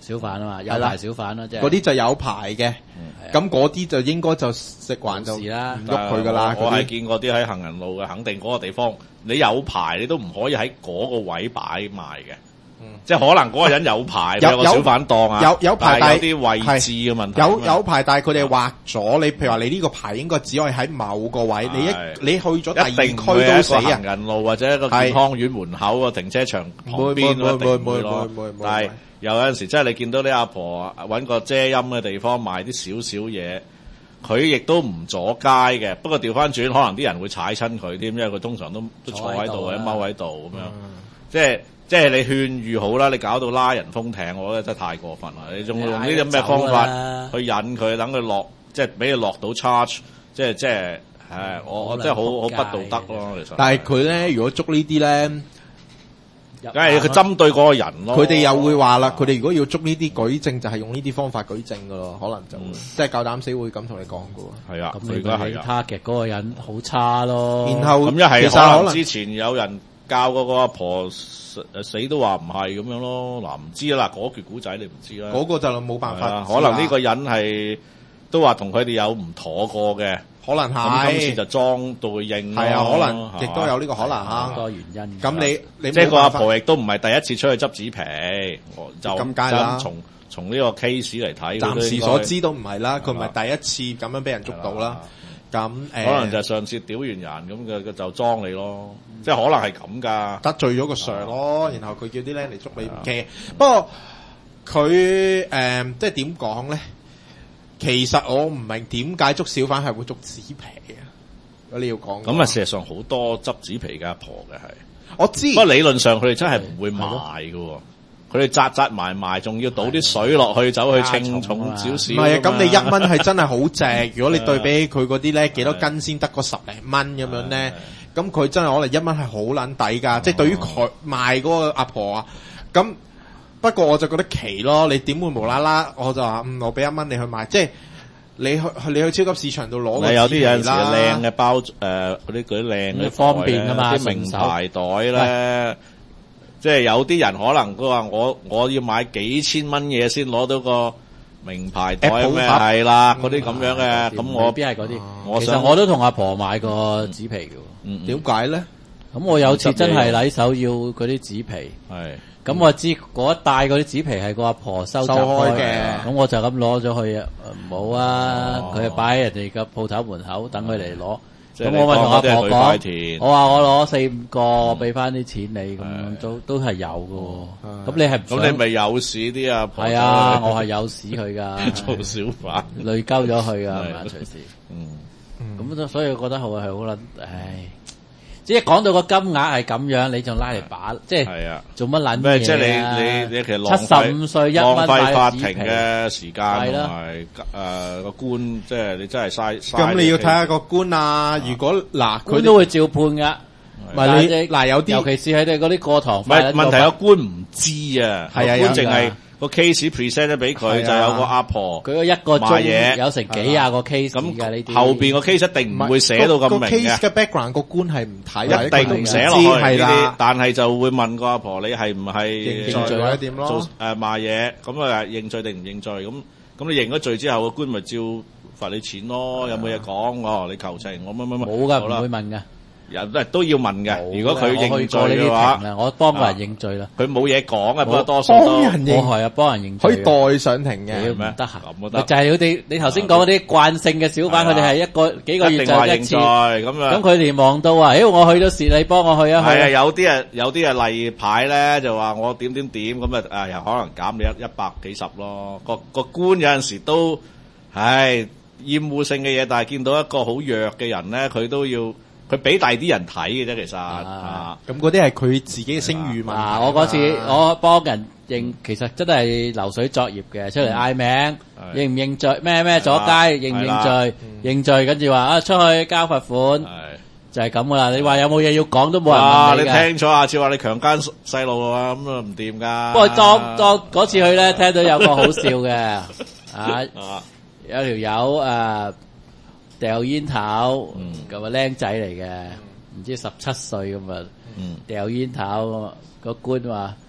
小販啊嘛，有牌小販啦，即係嗰啲就有牌嘅，咁嗰啲就應該就食環就唔事啦喐佢噶啦。 我係嗰啲見過啲喺行人路嘅，肯定嗰個地方你有牌，你都唔可以喺嗰個位擺賣嘅。即係可能嗰個人有牌， 有有個小販檔啊， 有有牌但係有啲位置嘅問題。 有有牌，但係佢哋畫咗，你譬如話你呢個牌應該只可以喺某個位，你一你去咗第二區一定唔會喺都死啊一個行！人路或者一個健康院門口個停車場旁邊唔會唔會一定唔會唔會咯唔會唔會。 但係有陣時真係你見到啲阿婆揾個遮陰嘅地方賣啲少少嘢，佢亦都唔阻街嘅。不過調翻轉，可能啲人會踩親佢添，因為佢通常都都坐喺度或者踎喺度咁樣，即係。即係你勸喻好啦，你搞到拉人封艇，我覺得真係太過分啦！你仲用呢啲咩方法去引佢，等佢落，即係俾佢落到 charge，即係即係，誒，我我真係好好不道德咯，其實。 但係佢咧，如果捉呢啲咧， 梗係佢針對嗰個人咯。 佢哋又會話啦，佢哋如果要捉呢啲舉證，就係用呢啲方法舉證噶咯，可能就會即係夠膽死會咁同你講噶喎。 係啊， 咁你而家係啊。 target 嗰個人好差咯。 然後咁一係其實可能可能之前有人教嗰個阿婆。死都話唔係咁樣咯，嗱唔知啦，嗰橛古仔你唔知啦。 嗰個就冇辦法， 可能呢個人係都話同佢哋有唔妥過嘅， 可能係。 咁今次就裝到佢應。 係啊，可能亦都有呢個可能好多原因。 咁你你即係個阿婆亦都唔係第一次出去執紙皮，就咁解啦。 從從呢個 case 嚟睇， 暫時所知都唔係啦，佢唔係第一次咁樣俾人捉到啦。咁誒， 可能就上次屌完人咁嘅，就裝你咯，即係可能係咁噶， 得罪咗個 Sir 咯，然後佢叫啲僆嚟捉你唔驚。不過佢誒，即係點講咧？其實我唔明點解捉小販係會捉紙皮啊？如果你要講咁啊，事實上好多執紙皮嘅阿婆嘅係， 我知。 不過理論上佢哋真係唔會賣㗎。佢哋紮紮埋埋，仲要倒啲水落去，走去稱重少少。唔係啊，咁你一蚊係真係好正。如果你對比佢嗰啲咧，幾多斤先得個十零蚊咁樣咧，咁佢真係可能一蚊係好撚抵㗎。即係對於佢賣嗰個阿婆啊，咁不過我就覺得奇咯。你點會無啦啦？我就話嗯，我俾一蚊你去買，即係你去你去超級市場度攞個。 有啲有陣時靚嘅包誒，嗰啲嗰啲靚嘅方便㗎嘛， 啲名牌袋咧。即係有啲人可能佢話我我要買幾千蚊嘢先攞到個名牌袋咩？係啦，嗰啲咁樣嘅，咁我邊係嗰啲？ 我其實我都同阿婆買過紙皮嘅。 點解咧？ 咁我有次真係禮手要嗰啲紙皮， 係咁我知嗰一帶嗰啲紙皮係個阿婆收集開嘅，咁我就咁攞咗去啊，唔好啊，佢係擺喺人哋嘅鋪頭門口等佢嚟攞。咁我咪同阿婆講，我話我攞四五個，俾翻啲錢你，咁都都係有嘅。咁你係唔咁你咪有屎啲啊？ 係啊，我係有屎佢噶， 做小販累鳩咗佢噶，係嘛隨時。 嗯， 咁所以我覺得好係好撚，唉。即係講到個金額係咁樣，你仲拉嚟把，即係做乜撚嘢啊？ 即係你你你其實浪費七十五歲一蚊浪費法庭買紙皮嘅時間同埋誒個官，即係你真係嘥嘥。 咁你要睇下個官啊！如果嗱，佢都會照判噶。 唔係你嗱有啲， 尤其是佢哋嗰啲過堂。 唔係問題，個官唔知啊，個官淨係。個 case present 咗俾佢，就有個阿婆， 佢一個賣嘢有成幾廿個 case 咁嘅呢啲。 後邊個 case 一定唔會寫到咁明嘅。 個 case 嘅 background 個官係唔睇， 一定唔寫落去呢啲。但係就會問個阿婆，你係唔係認罪或者點咯？ 做誒賣嘢咁啊認罪定唔認罪？咁咁你認咗罪之後，個官咪照罰你錢咯？有冇嘢講？哦，你求情，我乜乜乜冇噶，唔會問噶。 人都都要問嘅，如果佢認罪嘅話， 我幫個人認罪啦。 佢冇嘢講啊，不過多數都幫人認， 我係啊，幫人認罪可以代上庭嘅， 唔得閒咁得。 就係佢哋，你頭先講嗰啲慣性嘅小販，佢哋係一個幾個月就一次咁樣。 咁佢哋望到啊，誒，我去到時你幫我去啊， 係啊，有啲啊，有啲啊例牌咧，就話我點點點咁啊，誒，又可能減你一一百幾十咯。個個官有陣時都，唉，厭惡性嘅嘢，但係見到一個好弱嘅人咧，佢都要。佢俾大啲人睇嘅啫，其實啊， 咁嗰啲係佢自己嘅聲譽嘛。 啊，我嗰次我幫人認，其實真係流水作業嘅，出嚟嗌名，認唔認罪？咩咩阻街，認唔認罪？認罪，跟住話啊，出去交罰款，就係咁噶啦。你話有冇嘢要講都冇人問你嘅。 你聽咗下次話你強姦細路啊，咁啊唔掂噶。 不過當當嗰次去咧，聽到有個好笑嘅，啊，有條友誒。掉煙頭，咁啊僆仔嚟嘅，唔知十七歲咁啊，掉煙頭咁啊，個官話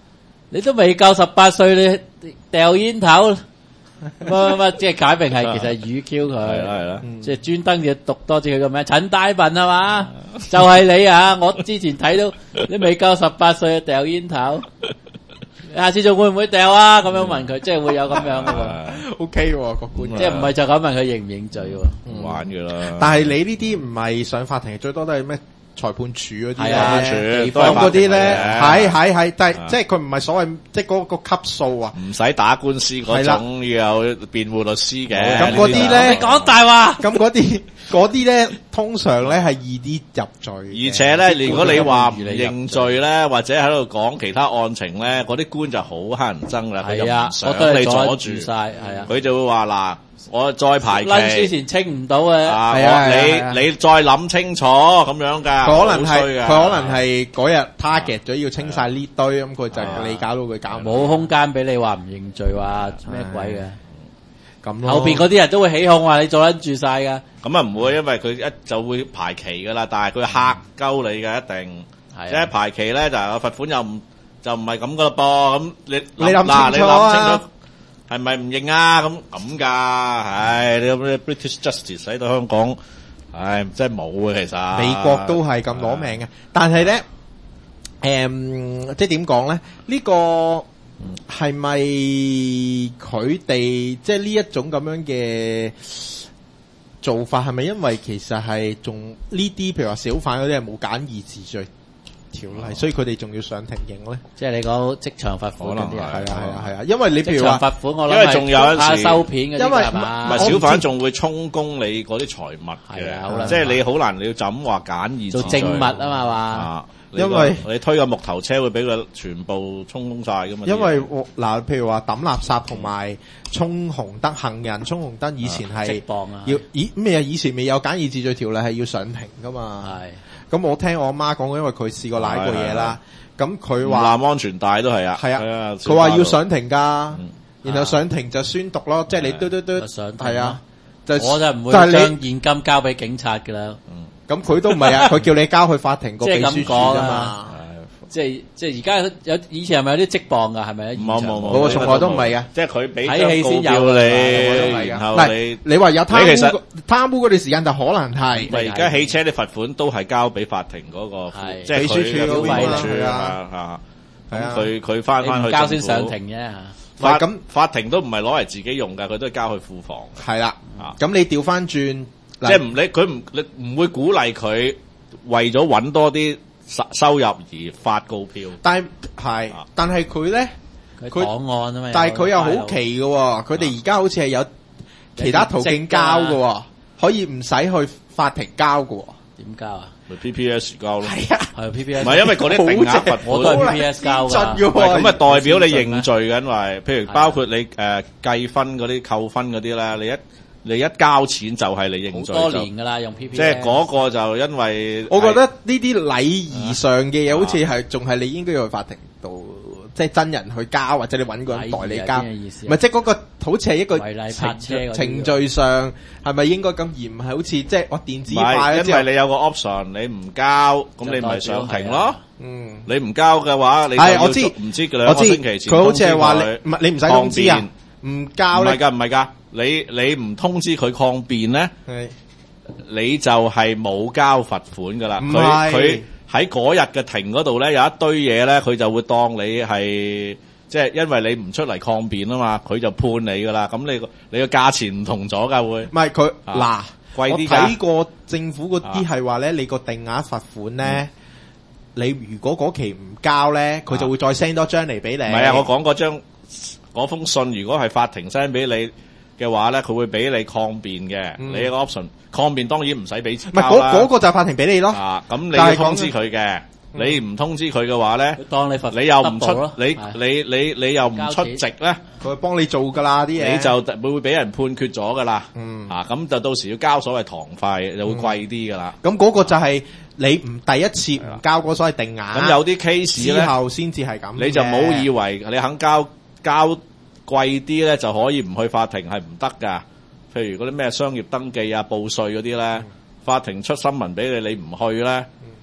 你都未夠十八歲，你掉煙頭，乜乜乜，即係解明係其實語 Q 佢， 係啦係啦， 即係專登要讀多次佢個名，陳大文係嘛？就係你啊！我之前睇到你未夠十八歲掉煙頭，下次仲會唔會掉啊？咁樣問佢，即係會有咁樣嘅喎。 O K 喎個官， 即係唔係就咁問佢認唔認罪喎？ 唔玩㗎啦。 但係你呢啲唔係上法庭，最多都係咩裁判處嗰啲係啊咧， 處都係咁嗰啲咧，係法庭嚟嘅係係，但係啊即係佢唔係所謂即係嗰個級數啊。 唔使打官司嗰係啦種，要有辯護律師嘅。 咁嗰啲咧你講大話。 咁嗰啲嗰啲咧，通常咧係易啲入罪嘅。 而且咧，如果你話唔認罪咧，或者喺度講其他案情咧，嗰啲官就好乞人憎啦。佢就係啊唔，想我都係你阻阻住住晒，係啊。 佢就會話嗱，我再排 lunch 之期。 前清唔到嘅， 啊！ 係啊係啊係啊我你你再諗清楚咁樣噶， 佢可能係好衰㗎佢可能係嗰日 target 咗要清晒呢堆，咁佢就你搞到佢搞唔冇空間俾你話唔認罪，話咩鬼嘅？ 咁咯。 後邊嗰啲人都會起哄話你做撚住晒噶， 咁啊唔會，因為佢一就會排期噶啦，但係佢嚇鳩你嘅一定， 係啊即係排期咧就係罰款又唔就唔係咁噶啦噃，咁你你諗嗱清楚啊你諗清楚係咪唔認啊？咁咁噶，唉，你有咩 British Justice 喺到香港，唉，真係冇嘅其實。 美國都係咁攞命嘅，但係咧，誒，即係點講咧？呢個係咪佢哋即係呢一種咁樣嘅做法？係咪因為其實係仲呢啲，譬如話小販嗰啲係冇簡易治罪條例，所以佢哋仲要上庭認咧？ 即係你講職場罰款嗰啲啊， 係啊係啊係啊，因為你譬職如話場罰款我諗因為仲有一時係收片嗰啲因為係唔嘛係？小我唔知販仲會充公你嗰啲財物係啊好難嘅，即係你好難，你要就咁話簡易做治罪證物啊嘛話， 啊， 因為你推個木頭車會俾佢全部充公晒噶嘛。 因為我嗱，譬如話抌垃圾同埋衝紅燈，行人衝紅燈以前係職磅啊， 要以咩啊？以前未有簡易治罪條例係要上庭噶嘛。 係咁我聽我阿媽講過，因為佢試過舐過嘢啦。咁佢唔話攬安全帶都係啊， 係啊係啊， 佢話要上庭㗎， 嗯然後上庭就宣讀咯，即係你嘟嘟嘟就上庭係啊， 咯就我就唔會但係將你現金交俾警察㗎啦， 咁佢都唔係啊，佢叫你交去法庭個即係咁秘書處㗎講啊嘛。 即係即係而家有以前係咪有啲職磅㗎？係咪啊？ 冇冇冇， 我從來都唔係嘅， 即係佢俾睇張戲先有告票㗎你，然後唔係你你話有貪你其實污貪污嗰段時間就可能係唔係而家汽車啲罰款都係交俾法庭嗰個係即係秘書處嗰邊秘啊係書啊啊嚇， 係啊咁佢佢翻翻去你唔交先政府上庭啫嚇。 法咁法庭都唔係攞嚟自己用㗎，佢都係交去庫房。 係啦啊。 咁你調翻轉， 即係唔你佢唔你唔會鼓勵佢為咗揾多啲收收入而發告票。 但係係啊， 但係佢咧， 佢佢檔案啊嘛， 但係佢又好奇嘅喎，佢哋而家好似係有其他途徑交嘅喎，可以唔使去法庭交嘅喎。 點交啊？ 咪 P P S 交咯， 係啊， 係 P P S， 唔係因為嗰啲定額罰我都係款。 P P S 交先進㗎。 嘅喎喂咁啊，代表你認罪嘅，因為譬如係包括你誒計分嗰啲、扣分嗰啲咧，你一你一交錢就係你認好罪， 多就年㗎啦，用 P P 即 S。 係嗰個就因為我覺得呢啲禮儀上嘅嘢， 啊好似係仲係你應該要去法庭度，即係真人去交，或者你揾個人代你交。 禮儀係咩意思啊唔係即係嗰個好似係一個違例泊程車嗰啲程序上係咪應該咁，而唔係好似即係我電子唔化係， 咗之後因為你有個 option，你唔交，咁你咪上庭咯。 嗯。 你唔交嘅話，你就要係我知唔知兩我知個星期前佢好似係話通知佢你唔係你唔使通知啊，唔交咧唔係㗎，唔係㗎，你你唔通知佢抗辯咧， 係你就係冇交罰款㗎啦。 唔佢係佢喺嗰日嘅庭嗰度咧，有一堆嘢咧，佢就會當你係即係因為你唔出嚟抗辯啊嘛，佢就判你㗎啦。咁你個你個價錢唔同咗㗎會。 唔係佢嗱啊貴我啲㗎睇過政府嗰啲係話咧，你個定額罰款咧，你如果嗰期唔交咧，佢就會再 send 多張嚟俾你。 唔係啊，我講嗰張嗰封信，如果係法庭 send 俾你嘅話咧，佢會俾你抗辯嘅。 嗯你有個 option 抗辯當然唔使俾錢唔係嗰交啦。 嗰個就係法庭俾你咯。 啊，咁你但係要通知講佢嘅，你唔通知佢嘅話咧， 佢當你罰你又唔 double 咯出，你係你你你又唔出席咧， 佢會幫你做㗎啦啲嘢。 你就會會俾人判決咗噶啦。 嗯啊，咁就到時要交所謂堂費，就會貴啲噶啦。 咁嗰個就係你唔第一次唔交嗰所謂定額， 咁有啲 case 咧， 之後先至係咁嘅。 你就冇以為你肯交交貴啲咧就可以唔去法庭係唔得噶。譬如嗰啲咩商業登記啊、報稅嗰啲咧，法庭出新聞俾你，你唔去咧，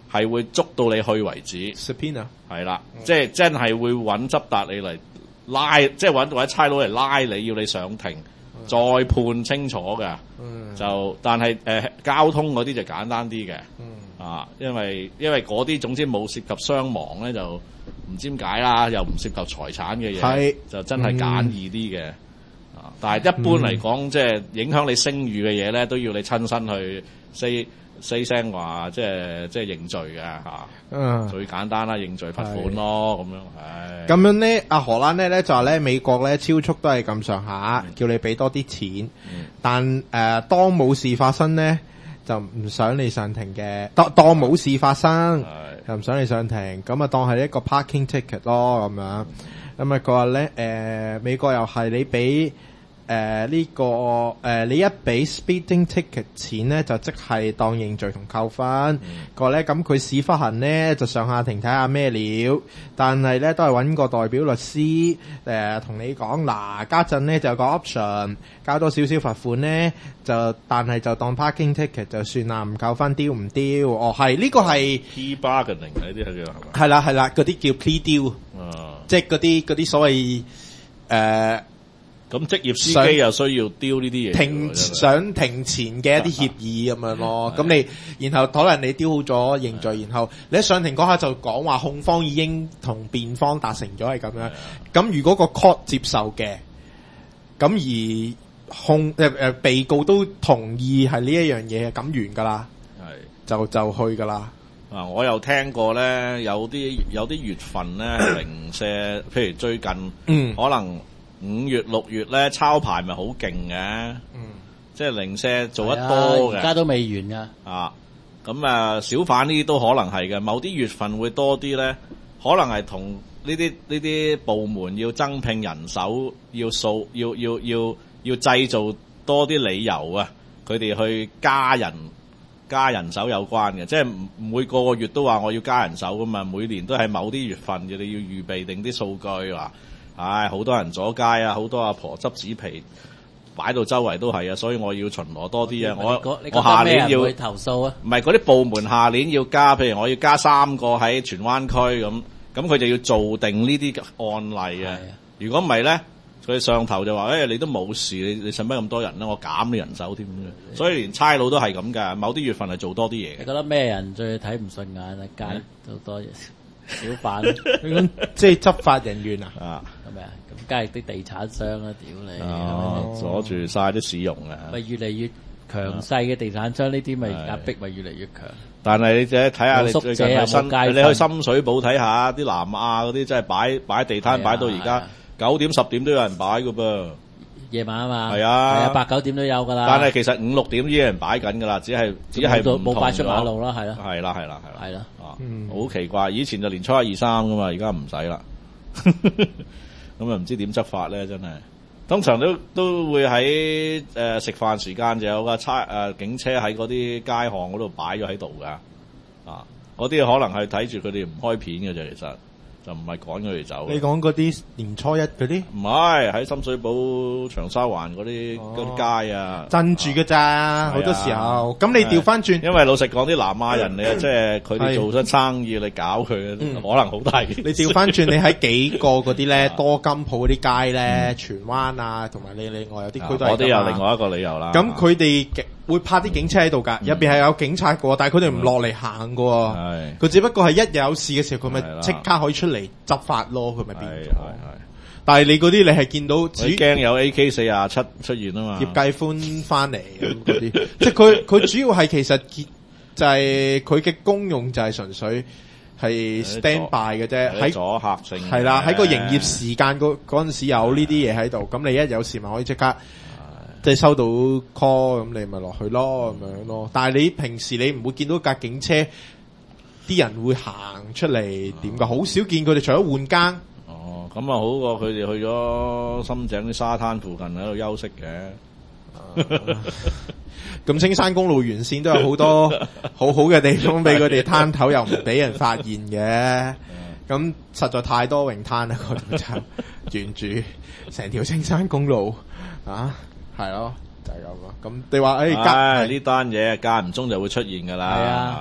係會捉到你去為止。 subpoena 係啦，即係真係會揾執達你嚟拉，即係揾或者差佬嚟拉你，要你上庭。再判清楚嘅，嗯、就但係誒、呃、交通嗰啲就簡單啲嘅，嗯、啊，因為因為嗰啲總之冇涉及傷亡咧，就唔知點解啦，又唔涉及財產嘅嘢，就真係簡易啲嘅。嗯、啊，但係一般嚟講，嗯、即係影響你聲譽嘅嘢咧，都要你親身去 say say 聲話，即係即係認罪嘅嚇。嗯，最簡單啦，認罪罰款咯，咁樣，唉。 咁樣咧，阿荷蘭咧咧就話咧，美國咧超速都係咁上下，叫你俾多啲錢。嗯、但誒、呃，當冇事發生咧，就唔想你上庭嘅。當當冇事發生，就唔想你上庭。咁啊，當係一個 parking ticket 咯，咁樣。咁啊，佢話咧，誒，美國又係你俾。誒呢、呃這個誒、呃、你一俾 speeding ticket 錢咧，就即係當認罪同扣分。嗯、個咧咁佢屎忽痕咧就上下庭睇下咩料，但係咧都係揾個代表律師誒同、呃、你講嗱，家陣咧就有個 option 交多少少罰款咧，就但係就當 parking ticket 就算啦，唔扣分丟唔丟？哦，係呢、這個係 plea bargaining 呢啲係叫係嘛？ 係啦係啦，嗰啲叫 plea deal， 啊、 即係嗰啲嗰啲所謂誒。呃咁職業司機又需要丟呢啲嘢， 停上庭前嘅一啲協議咁樣咯。咁你然後可能你丟好咗認罪，然後你一上庭嗰下就講話控方已經同辯方達成咗係咁樣。咁如果個 court 接受嘅，咁而控誒誒被告都同意係呢一樣嘢，咁完噶啦，係就就去噶啦。 啊，我又聽過咧，有啲有啲月份咧零舍，譬如最近，嗯，可能。五月六月咧抄牌咪好勁嘅，嗯，即係零舍做得多嘅， 而家都未完噶。 啊，咁啊小販呢啲都可能係嘅，某啲月份會多啲咧，可能係同呢啲呢啲部門要增聘人手，要掃，要要要要製造多啲理由啊，佢哋去加人加人手有關嘅，即係唔唔會個個月都話我要加人手噶嘛，每年都係某啲月份嘅，你要預備定啲數據話。唉，好多人阻街啊，好多阿婆執紙皮擺到周圍都係啊，所以我要巡邏多啲啊。我我下年要投訴啊， 唔係嗰啲部門下年要加，譬如我要加三個喺荃灣區咁，咁佢就要做定呢啲案例啊。如果唔係咧，佢上頭就話：誒、哎，你都冇事，你你使乜咁多人咧？我減你人手添。所以連差佬都係咁㗎，某啲月份係做多啲嘢嘅。 你覺得咩人最睇唔順眼啊？街好多嘢。小販， 即係執法人員啊！ 啊，係咪啊？咁梗係啲地產商啦，屌你！ 哦，阻住晒啲市容啊！ 咪越嚟越強勢嘅地產商，呢啲咪壓迫咪越嚟越強。 但係你即係睇下你最近去深，你去深水埗睇下啲南亞嗰啲，真係擺擺地攤擺到而家九點十點都有人擺噶噃。 夜晚啊嘛， 係啊， 係啊，八九點都有噶啦。 但係其實五六點已經有人擺緊噶啦，只係只係冇擺出馬路啦，係咯， 係啦，係啦，係啦， 係咯， 啊，好奇怪，以前就年初一二三噶嘛，而家唔使啦。咁啊，唔知點執法咧，真係。通常都都會喺誒食飯時間就有個差誒警車喺嗰啲街巷嗰度擺咗喺度噶，啊，嗰啲可能係睇住佢哋唔開片嘅啫，其實。就唔係趕佢哋走。你講嗰啲年初一嗰啲？ 唔係喺深水埗長沙灣嗰啲嗰啲街啊， 鎮住㗎咋，好多時候。咁你調翻轉， 因為老實講啲南亞人你即係佢哋做出生意，你搞佢可能好大件事。 你調翻轉，你喺幾個嗰啲咧多金鋪嗰啲街咧，荃灣啊，同埋你另外有啲區都係。 嗰啲有另外一個理由啦。 咁佢哋會泊啲警車喺度㗎，入邊係有警察㗎，但係佢哋唔落嚟行㗎。係，佢只不過係一有事嘅時候，佢咪即刻可以出嚟執法咯，佢咪變咗。但係你嗰啲你係見到， 佢驚有 A K 四廿七出現啊嘛。 葉繼歡翻嚟咁嗰啲，即係佢佢主要係其實就係佢嘅功用就係純粹係 stand by 嘅啫，喺阻嚇性係啦，喺個營業時間嗰嗰陣時有呢啲嘢喺度，咁你一有事咪可以即刻。即係收到 call 咁，你咪落去咯咁樣咯。但係你平時你唔會見到架警車，啲人會行出嚟點㗎？好少見佢哋除咗換更。 哦，咁啊好過佢哋去咗深井啲沙灘附近喺度休息嘅。 咁、啊、青山公路沿線都有好多好好嘅地方俾佢哋攤頭，又唔俾人發現嘅。咁實在太多泳灘啦，嗰度就沿住成條青山公路啊！係咯，就係咁咯。咁你話誒， 唉呢單嘢間唔中就會出現噶啦。係啊，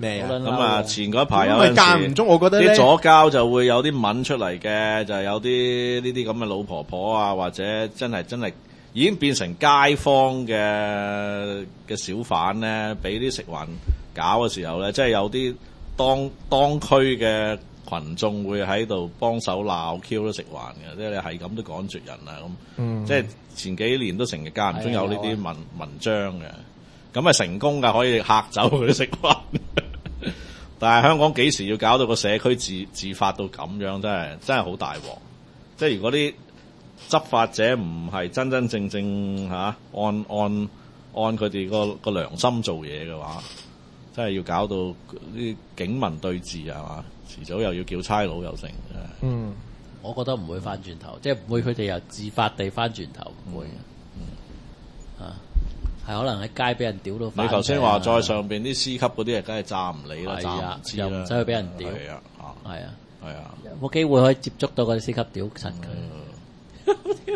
咩啊？ 咁啊，前嗰排有咁咪陣時間唔中，我覺得咧啲左膠就會有啲文出嚟嘅，就係有啲呢啲咁嘅老婆婆啊，或者真係真係已經變成街坊嘅嘅小販咧，俾啲食環搞嘅時候咧，即係有啲當當區嘅群眾會喺度幫手鬧 Q 都食環嘅，即係你係咁都趕絕人啊咁。 嗯即係前幾年都成日間唔中有呢啲文文章嘅，咁啊成功㗎，可以嚇走佢啲食環。但係香港幾時要搞到個社區自自發到咁樣，真係真係好大鑊。即係如果啲執法者唔係真真正正嚇、啊、按按按佢哋個個良心做嘢嘅話，真係要搞到啲警民對峙係嘛？遲早又要叫差佬又成。 嗯， 我覺得唔會翻轉頭，即係唔會佢哋又自發地翻轉頭，唔會嘅。嗯，啊，係可能喺街俾人屌到反。 你頭先話再上邊啲 C 級嗰啲，梗係詐唔理啦， 係詐啊唔知又唔使去俾人屌係啊， 係啊， 係啊， 有冇機會可以接觸到嗰啲 C 級屌柒佢？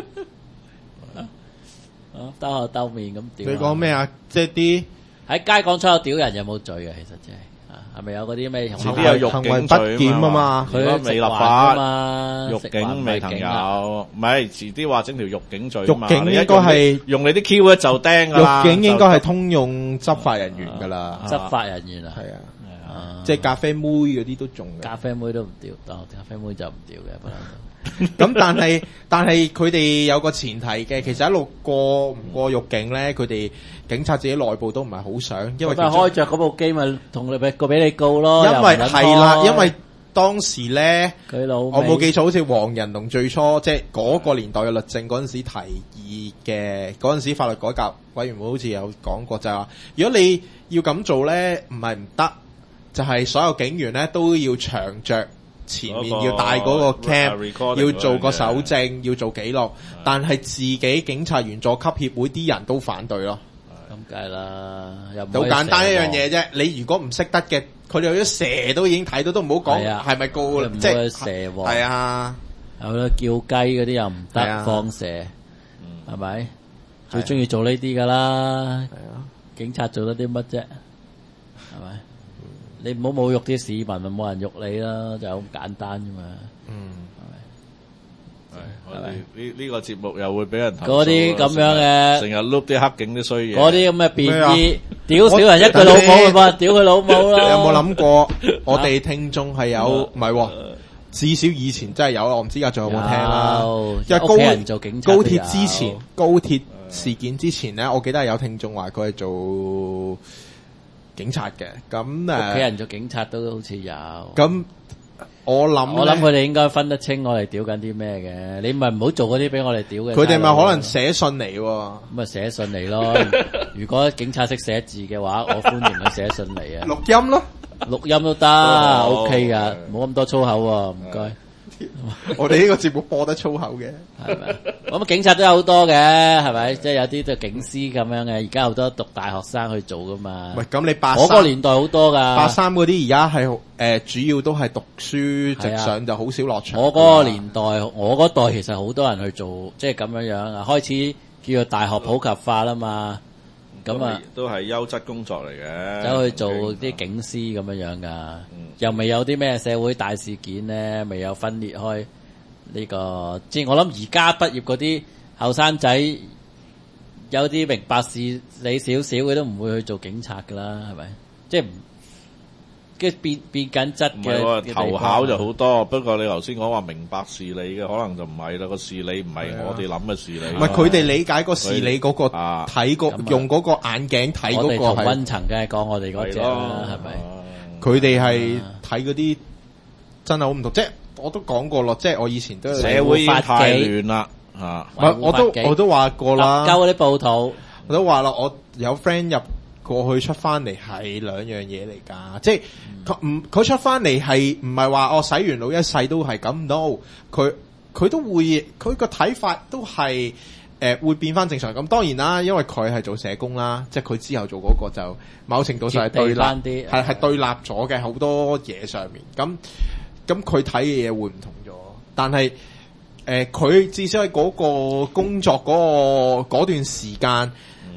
啊，兜口兜面咁屌。 你講咩啊？即係啲喺街講粗口屌人有冇罪嘅？其實真係啊，係咪有嗰啲咩遲啲有行獄警為不檢啊嘛佢未立食環啊法嘛， 獄警未曾有，唔係遲啲話整條獄警罪啊嘛。 獄警你一應該係用你啲 Q 咧就釘㗎啦。 獄警應該係通用執法人員㗎啦， 執法人員啊， 係啊， 啊即係咖啡妹嗰啲都中嘅。 咖啡妹都唔屌，但咖啡妹就唔屌嘅，不嬲都。 咁但係但係佢哋有個前提嘅，其實一路過唔過獄警咧，佢哋警察自己內部都唔係好想，因為咁咪開着嗰部機咪同你俾個俾你告咯。 因為又唔撚係啦， 開因為當時咧， 佢老味我冇記錯，好似黃仁龍最初即係嗰個年代嘅律政嗰陣時提議嘅，嗰陣時法律改革委員會好似有講過，就係話如果你要咁做咧，唔係唔得，就係所有警員咧都要長着。前面要帶嗰個 cam，要做個搜證，要做記錄，但係自己警察員佐級協會啲人都反對咯。 咁計啦，又唔好可以簡單一蛇樣嘢啫。你如果唔識得嘅，佢哋有啲蛇都已經睇到，都唔好講係啊係咪告啦， 唔即係可以蛇王係啊， 有啦，叫雞嗰啲又唔係啊得，放蛇係咪？最中意做呢啲噶啦， 係啊， 警察做得啲乜啫？係咪？你唔好侮辱啲市民，咪冇人辱你啦，就咁簡單啫嘛。 嗯， 係我哋呢呢個節目又會俾人投訴嗰啲咁樣嘅成日碌啲黑警啲衰嘢。 嗰啲咁嘅便咩衣，屌小人一句老母，咪冇人屌佢老母你咯。 有冇諗過我哋聽眾係有唔係喎？至少以前真係有，我唔知而家仲有冇聽啦。因為屋企人做警察高都有鐵之前，高鐵事件之前咧，我記得係有聽眾話佢係做警察嘅，咁誒， 屋企人做警察都好似有。 咁我諗我諗咧佢哋應該分得清我哋屌緊啲咩嘅，你咪唔好做嗰啲俾我哋屌嘅。 佢哋咪可能寫信嚟喎。 咁咪寫信嚟咯。如果警察識寫字嘅話，我歡迎佢寫信嚟啊。 錄音咯， 錄音都得哦 ，OK 噶，冇咁多粗口喎，唔該。 我哋呢個節目播得粗口嘅， 係咪？咁警察都有好多嘅，係咪？即係有啲就警司咁樣嘅，而家好多讀大學生去做噶嘛。 喂，咁你八我三個年代好多噶。 八三嗰啲而家係誒主要都係讀書直係啊上，就好少落場。 我嗰個年代，我嗰代其實好多人去做，即係咁樣樣啊，開始叫做大學普及化啦嘛。咁啊， 都係優質工作嚟嘅， 走去做啲警司咁樣樣噶，又未有啲咩社會大事件咧，未有分裂開呢個。即係我諗而家畢業嗰啲後生仔，有啲明白事理少少嘅都唔會去做警察噶啦，係咪？即係唔跟住變變緊質唔係嘅喎， 嘅地方投考就好多，不過你頭先講話明白事理嘅，可能就唔係啦。個事理唔係我哋諗嘅事理。 唔係佢哋理解個事理嗰個啊睇個咁啊用嗰個眼鏡睇我哋同嗰個係， 温層梗係講我哋嗰只啦，係咪？ 佢哋係睇嗰啲真係好唔同。即係我都講過咯，即係我以前都有社會已經太亂啦嚇。 唔係我都我都話過啦， 鳩嗰啲暴徒， 我都話啦，我有 friend 入過去出翻嚟係兩樣嘢嚟㗎，即係佢唔佢出翻嚟係唔係話我洗完腦一世都係咁 no，佢佢都會佢個睇法都係誒、呃、會變翻正常。咁當然啦，因為佢係做社工啦，即係佢之後做嗰個就某程度上係對立， 接地返啲係係對立咗嘅好多嘢上面。咁咁佢睇嘅嘢會唔同咗，但係誒佢至少喺嗰個工作嗰、個嗰段時間。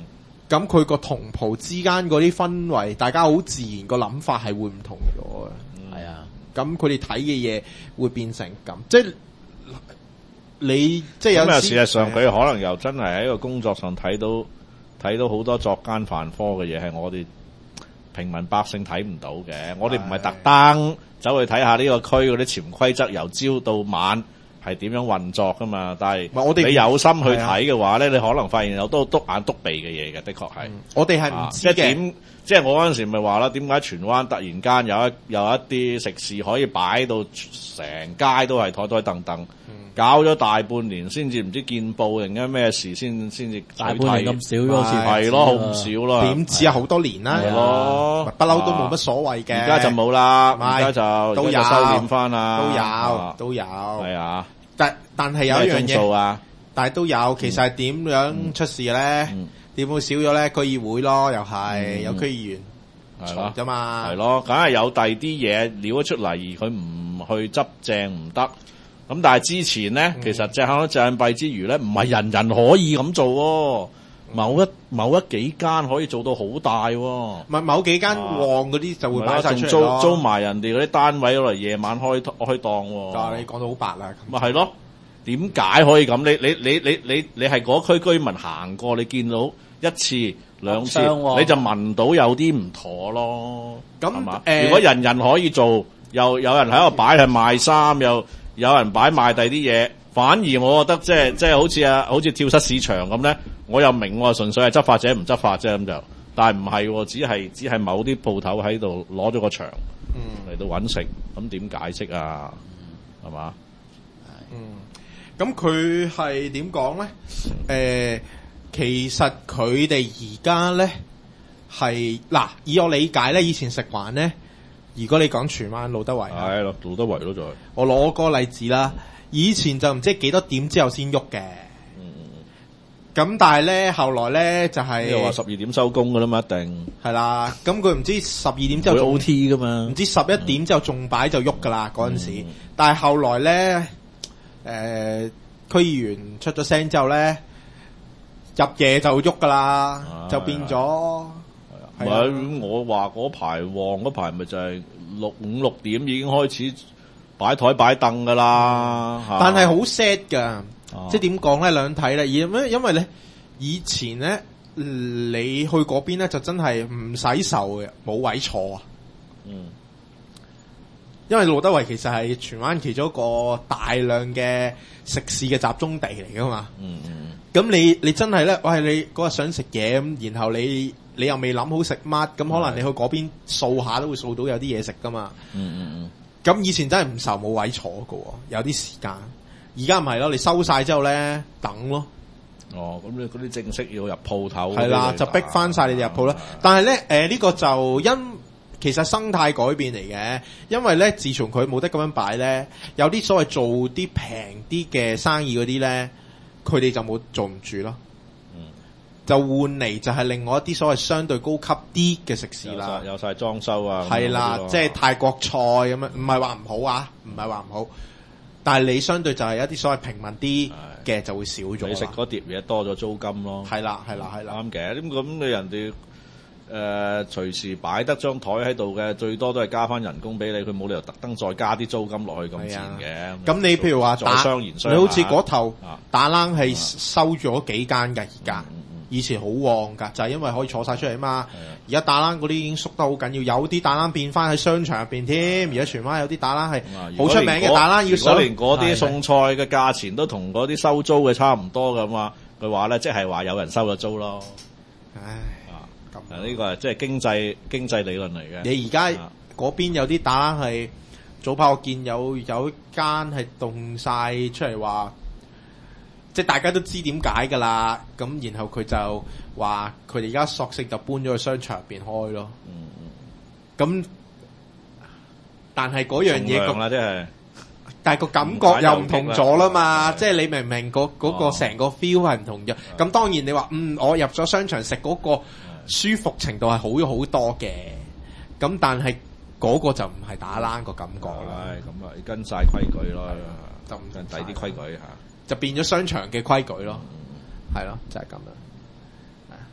咁佢個同袍之間嗰啲氛圍，大家好自然個諗法係會唔同咗嘅。 係啊， 咁佢哋睇嘅嘢會變成咁，即係你即係有咁啊， 時事實上佢可能又真係喺個工作上睇到睇到好多作奸犯科嘅嘢，係我哋平民百姓睇唔到嘅。我哋唔係特登走去睇下呢個區嗰啲潛規則，由朝到晚係點樣運作噶嘛。但係我哋你有心去睇嘅話咧，你可能發現有多篤眼篤鼻嘅嘢嘅，的確係。 我哋係唔啊知嘅。 即係點？即係我嗰陣時咪話啦，點解荃灣突然間有一有一啲食肆可以擺到成街都係台台凳凳， 嗯、 搞咗大半年先至唔知見報定係咩事，先先至大半年咁少，好似係咯，好唔少咯。 點知啊？好多年啦， 係咯， 不嬲都冇乜所謂嘅。 而家就冇啦， 唔係而家就都有而家就收斂翻啦， 都有啊都有。 係啊， 但但係有一樣咩鐘數嘢， 啊？ 但係都有，其實係點樣出事咧？ 嗯點會少咗咧？區議會咯，又係嗯有區議員係咯錯啫嘛。 係咯，梗係有第二啲嘢撩咗出嚟，而佢唔去執正唔得。咁但係之前咧， 嗯其實隻口隻眼閉之餘咧，唔係人人可以咁做喎。某一某一幾間可以做到好大喎。 唔係某幾間旺嗰啲就會擺晒出嚟仲咯。 租租埋人哋嗰啲單位攞嚟夜晚開開檔喎。 但係你講到好白啦。 咪係咯？點解可以咁？你你你你你你係嗰區居民行過，你見到一次兩次，你就聞到有啲唔妥咯。 咁係嘛？ 誒如果人人可以做，又有人喺度擺係賣衫，又有人擺賣第啲嘢，反而我覺得即係即係好似啊，好似跳蚤市場咁咧。我又明喎，純粹係執法者唔執法啫咁就，但係唔係喎，只係只係某啲鋪頭喺度攞咗個場嚟到揾食，咁點解釋啊？係嘛？ 嗯，咁佢係點講咧？誒、呃，其實佢哋而家咧係嗱，以我理解咧，以前食環咧，如果你講荃灣路德圍， 係咯，路德圍咯就係。 我攞個例子啦，以前就唔知幾多點之後先喐嘅。咁但係咧，後來咧就係又話十二點收工噶啦嘛，一定係啦。咁佢唔知十二點之後會仲 O T 噶嘛， 唔知十一點之後仲擺就喐噶啦嗰陣時。嗯、但係後來咧，誒、呃、區議員出咗聲之後咧，入夜就喐噶啦，啊、就變咗。 唔係我話嗰排旺嗰排咪就係六五六點已經開始擺台擺凳噶啦， 嗯、但係好 sad 噶。 啊、 即係點講咧？兩睇咧，因為因為咧，以前咧，你去嗰邊咧就真係唔使受嘅，冇位坐啊。 嗯， 因為路德圍其實係荃灣其中一個大量嘅食肆嘅集中地嚟噶嘛。 嗯嗯。 咁你你真係咧，喂，你嗰日想食嘢咁，然後你你又未諗好食乜，咁可能你去嗰邊掃下都會掃到有啲嘢食噶嘛。 嗯嗯嗯。 咁以前真係唔受冇位坐噶，有啲時間。而家唔係咯，你收晒之後咧，等咯。 哦，咁你嗰啲正式要入鋪頭。 係啦，就逼翻晒你哋入鋪啦。但係咧，誒、呃、呢、呢個就因其實生態改變嚟嘅，因為咧，自從佢冇得咁樣擺咧，有啲所謂做啲平啲嘅生意嗰啲咧，佢哋就冇做唔住咯。嗯，就換嚟就係另外一啲所謂相對高級啲嘅食肆啦。 有晒裝修啊。 係啦，即係泰國菜咁樣，唔係話唔好啊，唔係話唔好。但係你相對就係一啲所謂平民啲嘅就會少咗。 你食嗰碟嘢多咗租金咯。 係啦，係啦，係啦。 啱嘅，咁咁你人哋誒隨時擺得張台喺度嘅，最多都係加翻人工俾你，佢冇理由特登再加啲租金落去咁賤嘅。 咁你譬如話打， 商言商你好似嗰頭、 啊、 打冷係收咗幾間㗎而家。以前好旺㗎，就係、是、因為可以坐晒出嚟啊嘛。而家打冷嗰啲已經縮得好緊要，有啲打冷變翻喺商場入邊添。而家荃灣有啲打冷係好出名嘅打冷，要上。 連嗰啲餸菜嘅價錢都同嗰啲收租嘅差唔多㗎嘛。佢話咧，即係話有人收咗租咯。 唉，咁啊呢個係即係經濟經濟理論嚟嘅。 你而家嗰邊有啲打冷係早排我見有有一間係凍晒出嚟話。即係大家都知點解㗎啦，咁然後佢就話佢哋而家索性就搬咗去商場入邊開咯。嗯咁但係嗰樣嘢個， 即係， 但係個感覺又唔同咗啦嘛。即係你明唔明嗰嗰個成個 feel 係唔同咗？咁、哦、當然你話嗯，我入咗商場食嗰個舒服程度係好咗好多嘅。咁但係嗰個就唔係打冷個感覺啦。 係咁啊，要跟晒規矩咯， 就唔跟第啲規矩嚇。 就變咗商場嘅規矩咯，係咯、嗯，就係、是、咁樣。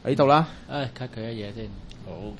喺度啦。 誒 cut 佢一嘢先。 好。